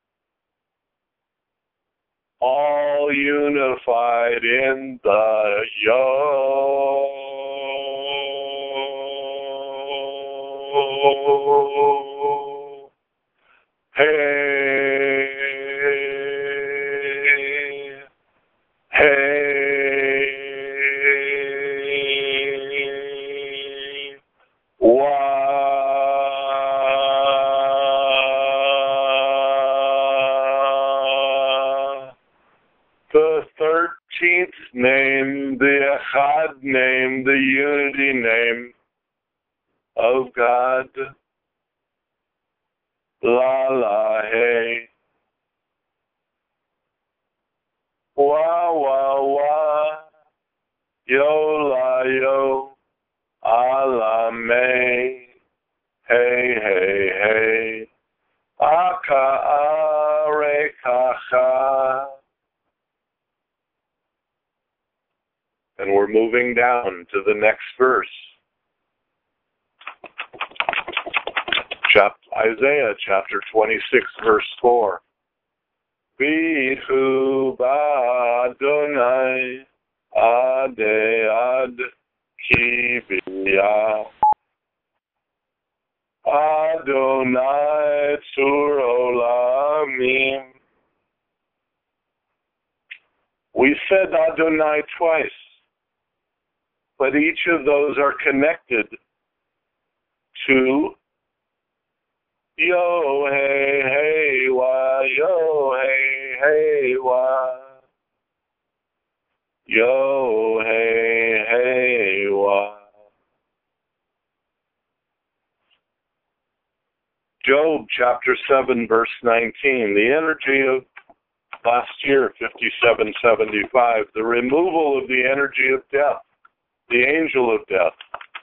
All unified in the Yo. Hey, hey, wa. The 13th name, the Echad name, the unity name of God. La la hey. Wa wa wa. Yo la yo. Ala me. Hey hey hey. Aka are kacha. And we're moving moving down to the next verse. Isaiah chapter 26, verse 4. Bihu ba'Adonai ad kibiyah. Adonai tzur olamim. We said Adonai twice, but each of those are connected to Yo hey hey wa, yo hey hey wa, yo hey hey wa. Job chapter 7 verse 19, the energy of last year, 5775, the removal of the energy of death, the angel of death.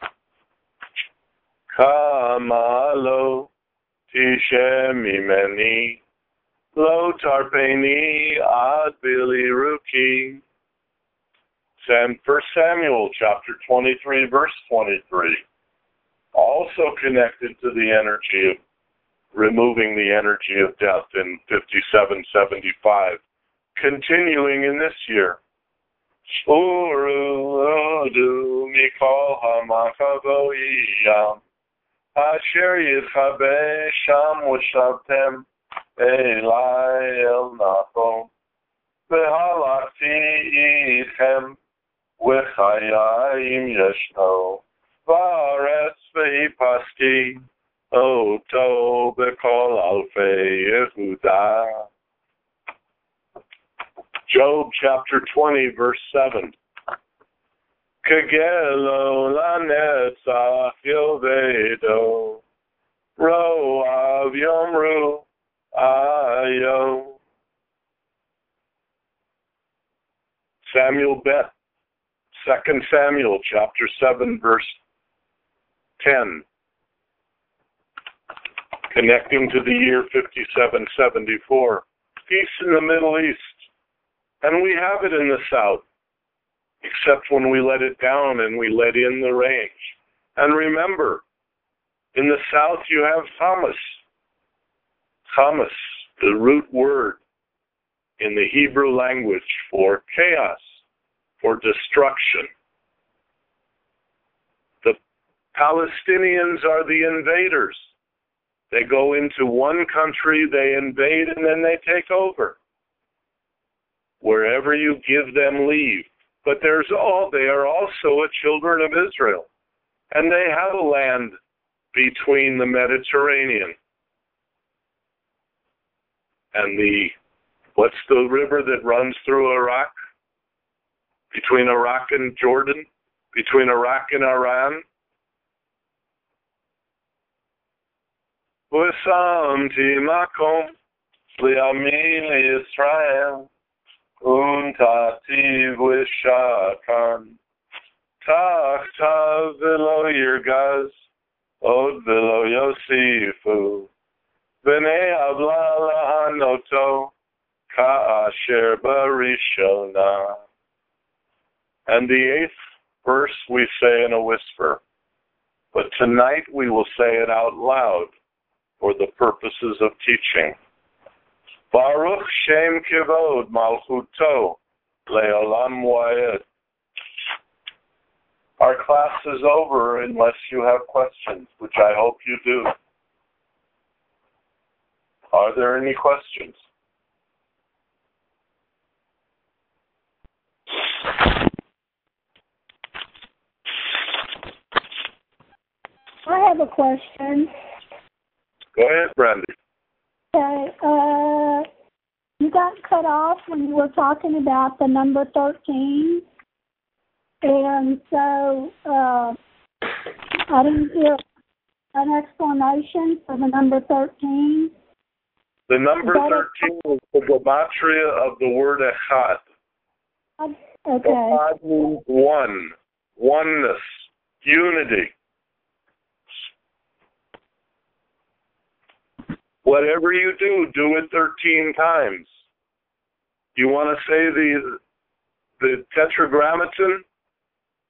Kamalo Tishemimeni Lo Tarpeni Ad Bili Ruki. 1 Samuel chapter 23 verse 23, also connected to the energy of removing the energy of death in 5775, continuing in this year. Uru Odu Mikol HaMakavoiyam Asher Yichabe Sham Ushavtem Elai El Nachom V'halachti Idchem V'chayayim Yeshno V'aretz V'hipasti Oto B'kol Alfei Yehuda. Job chapter 20 verse 7. Kegelo lanetzach yovedo roav yomru ayo. Samuel bet. 2 Samuel chapter 7 verse 10. Connecting to the year 5774. Peace in the Middle East. And we have it in the South, except when we let it down and we let in the range. And remember, in the South you have Hamas. Hamas, the root word in the Hebrew language for chaos, for destruction. The Palestinians are the invaders. They go into one country, they invade, and then they take over. Wherever you give them leave. But they are also children of Israel. And they have a land between the Mediterranean and what's the river that runs through Iraq? Between Iraq and Jordan? Between Iraq and Iran? V'samti makom li'ami Yisrael Untativ Wishakan Tachtav V'lo Yirgaz Od V'lo Yosifu V'nei Avla Lahanoto Ka'asher Barishona. And the 8th verse we say in a whisper, but tonight we will say it out loud for the purposes of teaching. Baruch Shem Kivod Malchuto Leolam Wayed. Our class is over unless you have questions, which I hope you do. Are there any questions? I have a question. Go ahead, Brandy. Okay, you got cut off when you were talking about the number 13, and so I didn't hear an explanation for the number 13. The number 13 is the gematria of the word echad. Okay. Echad means one, oneness, unity. Whatever you do, do it 13 times. You want to say the tetragrammaton?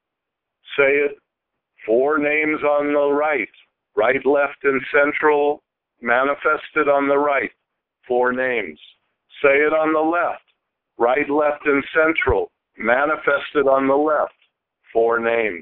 say it, 4 names on the right. Right, left, and central, manifested on the right. 4 names. Say it on the left. Right, left, and central, manifested on the left. 4 names.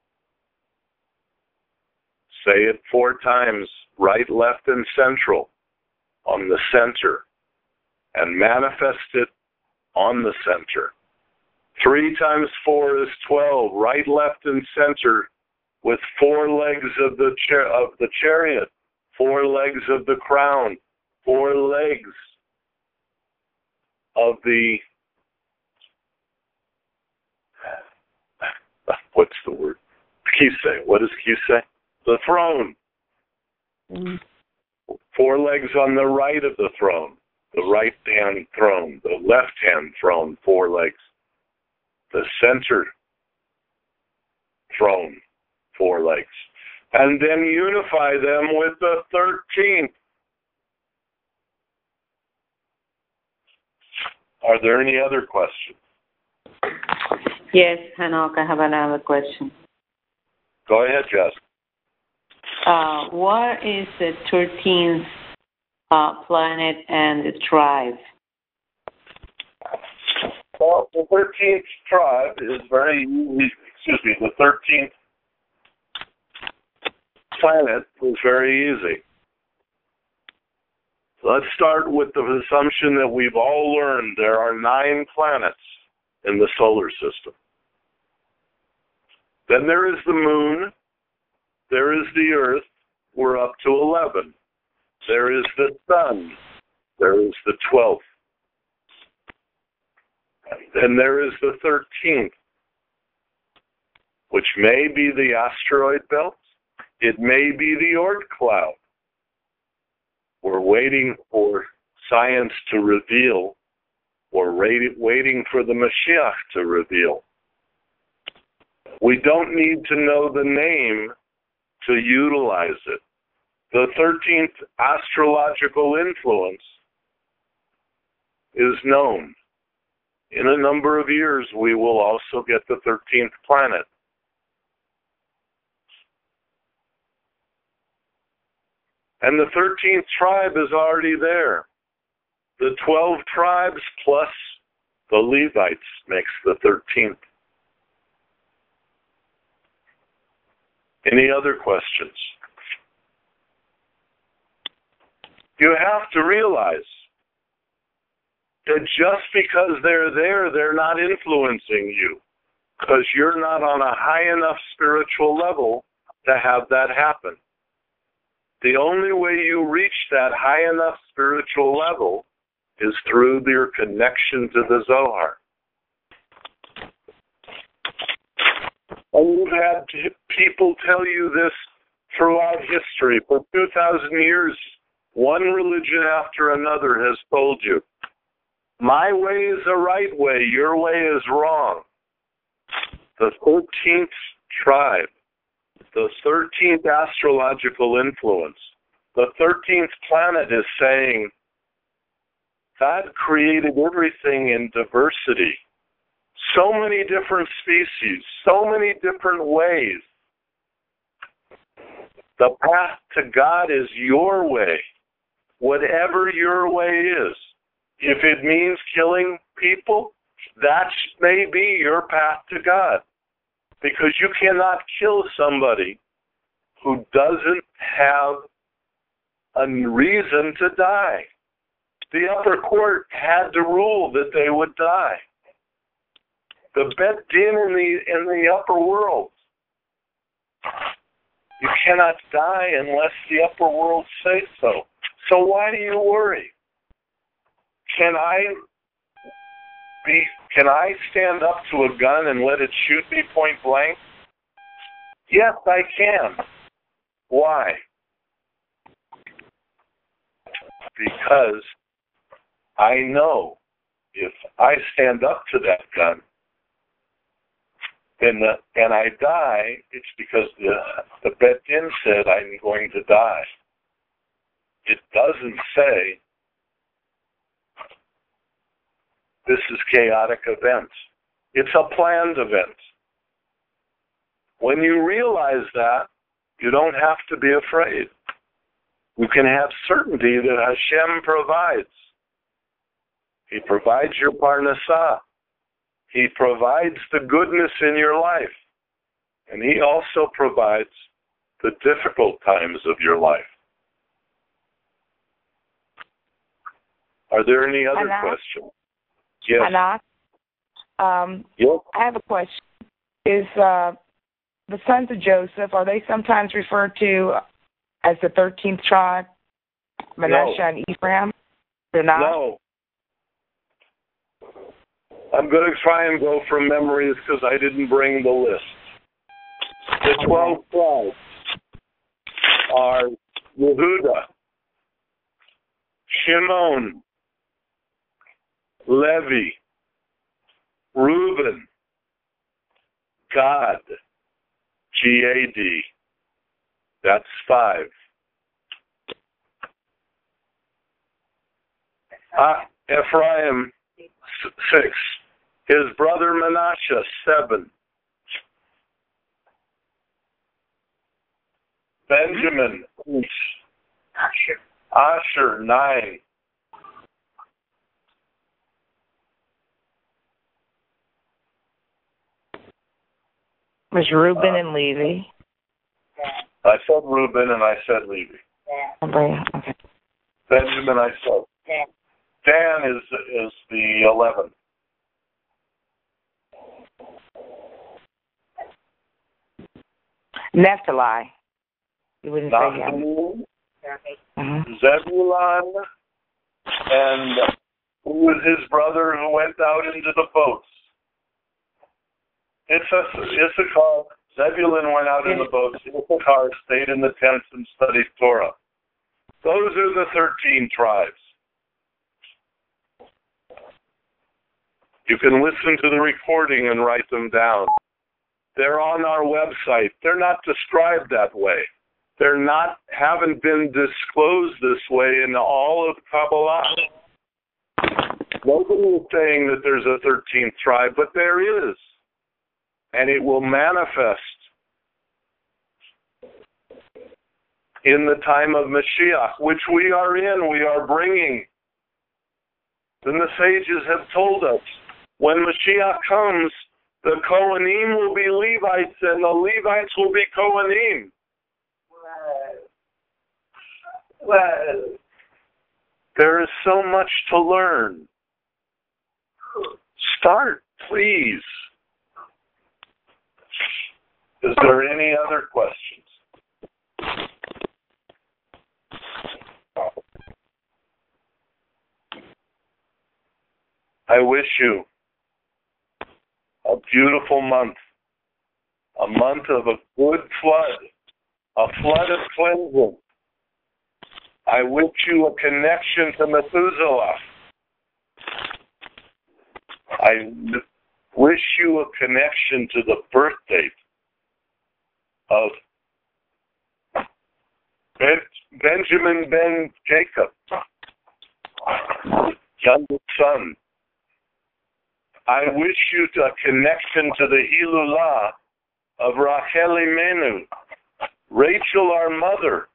Say it 4 times. Right, left, and central on the center. And manifest it on the center. 3 times 4 is 12. Right, left, and center with 4 legs of the chariot, 4 legs of the crown, 4 legs of the, what's the word? Kisei. What does Kisei? The throne. 4 legs on the right of the throne. The right-hand throne. The left-hand throne, 4 legs. The center throne, 4 legs. And then unify them with the 13th. Are there any other questions? Yes, Hanok, I have another question. Go ahead, Jess. What is the 13th planet and the tribe? Well, the 13th tribe is very easy. The 13th planet is very easy. So let's start with the assumption that we've all learned there are 9 planets in the solar system. Then there is the moon. There is the earth. We're up to 11. There is the sun. There is the 12th. Then there is the 13th, which may be the asteroid belt. It may be the Oort cloud. We're waiting for science to reveal, or waiting for the Mashiach to reveal. We don't need to know the name to utilize it. The 13th astrological influence is known. In a number of years, we will also get the 13th planet. And the 13th tribe is already there. The 12 tribes plus the Levites makes the 13th. Any other questions? You have to realize that just because they're there, they're not influencing you, because you're not on a high enough spiritual level to have that happen. The only way you reach that high enough spiritual level is through your connection to the Zohar. And you've had people tell you this throughout history. For 2,000 years, one religion after another has told you, my way is the right way, your way is wrong. The 13th tribe, the 13th astrological influence, the 13th planet is saying, God created everything in diversity. So many different species, so many different ways. The path to God is your way, whatever your way is. If it means killing people, that may be your path to God. Because you cannot kill somebody who doesn't have a reason to die. The upper court had to rule that they would die. The Bet Din in the upper world. You cannot die unless the upper world say so. So why do you worry? Can I stand up to a gun and let it shoot me point blank? Yes, I can. Why? Because I know if I stand up to that gun and I die, it's because the Bet Din said I'm going to die. It doesn't say this is chaotic event. It's a planned event. When you realize that, you don't have to be afraid. You can have certainty that Hashem provides. He provides your parnasah. He provides the goodness in your life. And He also provides the difficult times of your life. Are there any other questions? Yes. Yes. I have a question. Is the sons of Joseph, are they sometimes referred to as the 13th tribe, Manasseh and Ephraim? They're not? No. I'm going to try and go from memories because I didn't bring the list. The 12 tribes are Yehuda, Shimon, Levi, Reuben, Gad, G-A-D. That's 5. Ephraim, 6. His brother Manasseh, 7. Benjamin, 8. Asher, 9. Was Reuben and Levi? I said Reuben and I said Levi. Okay. Benjamin, I said. Dan is the 11th. Naphtali. You wouldn't say him. Zebulun, and who was his brother who went out into the boats? Issachar. Zebulun went out in the boats. Issachar stayed in the tents and studied Torah. Those are the 13 tribes. You can listen to the recording and write them down. They're on our website. They're not described that way. Haven't been disclosed this way in all of Kabbalah. Nobody is saying that there's a 13th tribe, but there is. And it will manifest in the time of Mashiach, which we are in, we are bringing. Then the sages have told us, when Mashiach comes, the Kohanim will be Levites, and the Levites will be Kohanim. There is so much to learn. Start, please. Is there any other questions? I wish you a beautiful month, a month of a good flood, a flood of cleansing. I wish you a connection to Methuselah. I wish you a connection to the birth date of Benjamin ben Jacob, youngest son. I wish you a connection to the Hilulah of Rachel Imenu, Rachel, our mother.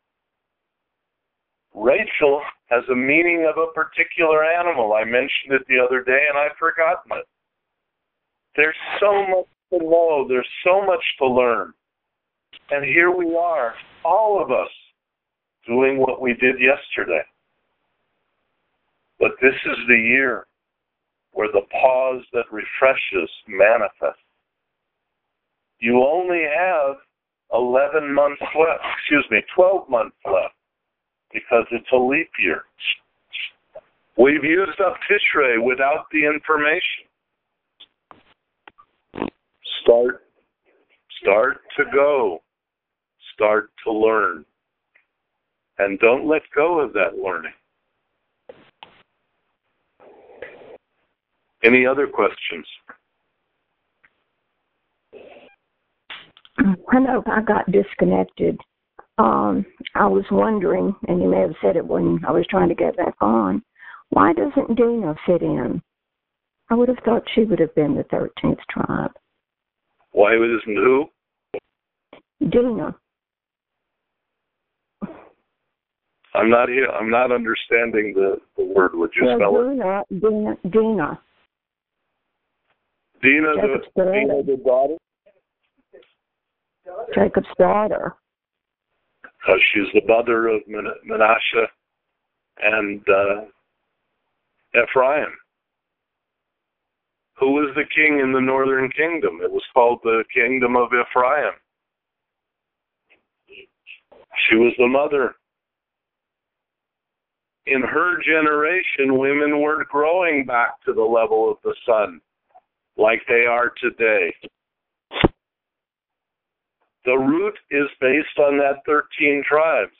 Rachel has a meaning of a particular animal. I mentioned it the other day and I've forgotten it. There's so much to know. There's so much to learn. And here we are, all of us, doing what we did yesterday. But this is the year where the pause that refreshes manifests. You only have 12 months left, because it's a leap year. We've used up Tishrei without the information. Start to go. Start to learn. And don't let go of that learning. Any other questions? I know I got disconnected. I was wondering, and you may have said it when I was trying to get back on, why doesn't Dina fit in? I would have thought she would have been the 13th tribe. Why isn't who? Dinah. I'm not understanding the word. Would you spell it? Dinah. Dinah, the daughter? Jacob's daughter. Because she's the mother of Manasseh and Ephraim. Who was the king in the northern kingdom? It was called the kingdom of Ephraim. She was the mother. In her generation, women weren't growing back to the level of the sun like they are today. The root is based on that 13 tribes.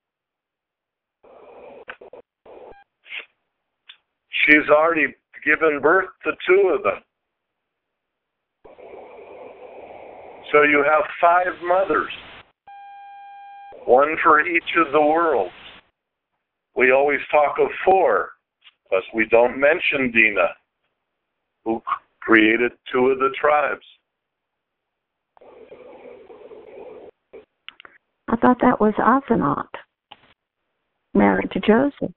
She's already given birth to 2 of them. So you have 5 mothers, one for each of the worlds. We always talk of 4, because we don't mention Dinah, who created 2 of the tribes. I thought that was Asenath, married to Joseph.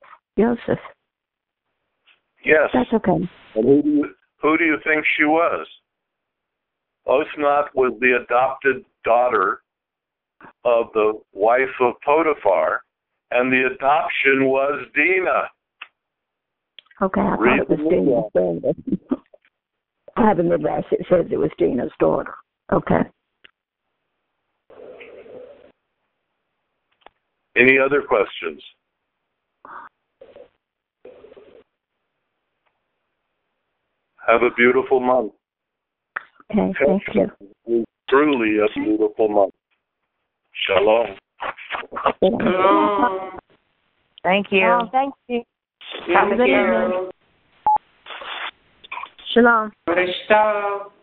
Yes. That's okay. And who do you think she was? Asenath was the adopted daughter of the wife of Potiphar, and the adoption was Dinah. Okay, I thought it was Dinah's daughter. I have in the verse it says it was Dinah's daughter. Okay. Any other questions? Have a beautiful month. Okay, thank you. Truly a beautiful month. Shalom. Thank you. Oh, thank you. Thank you. Shalom. Krishna.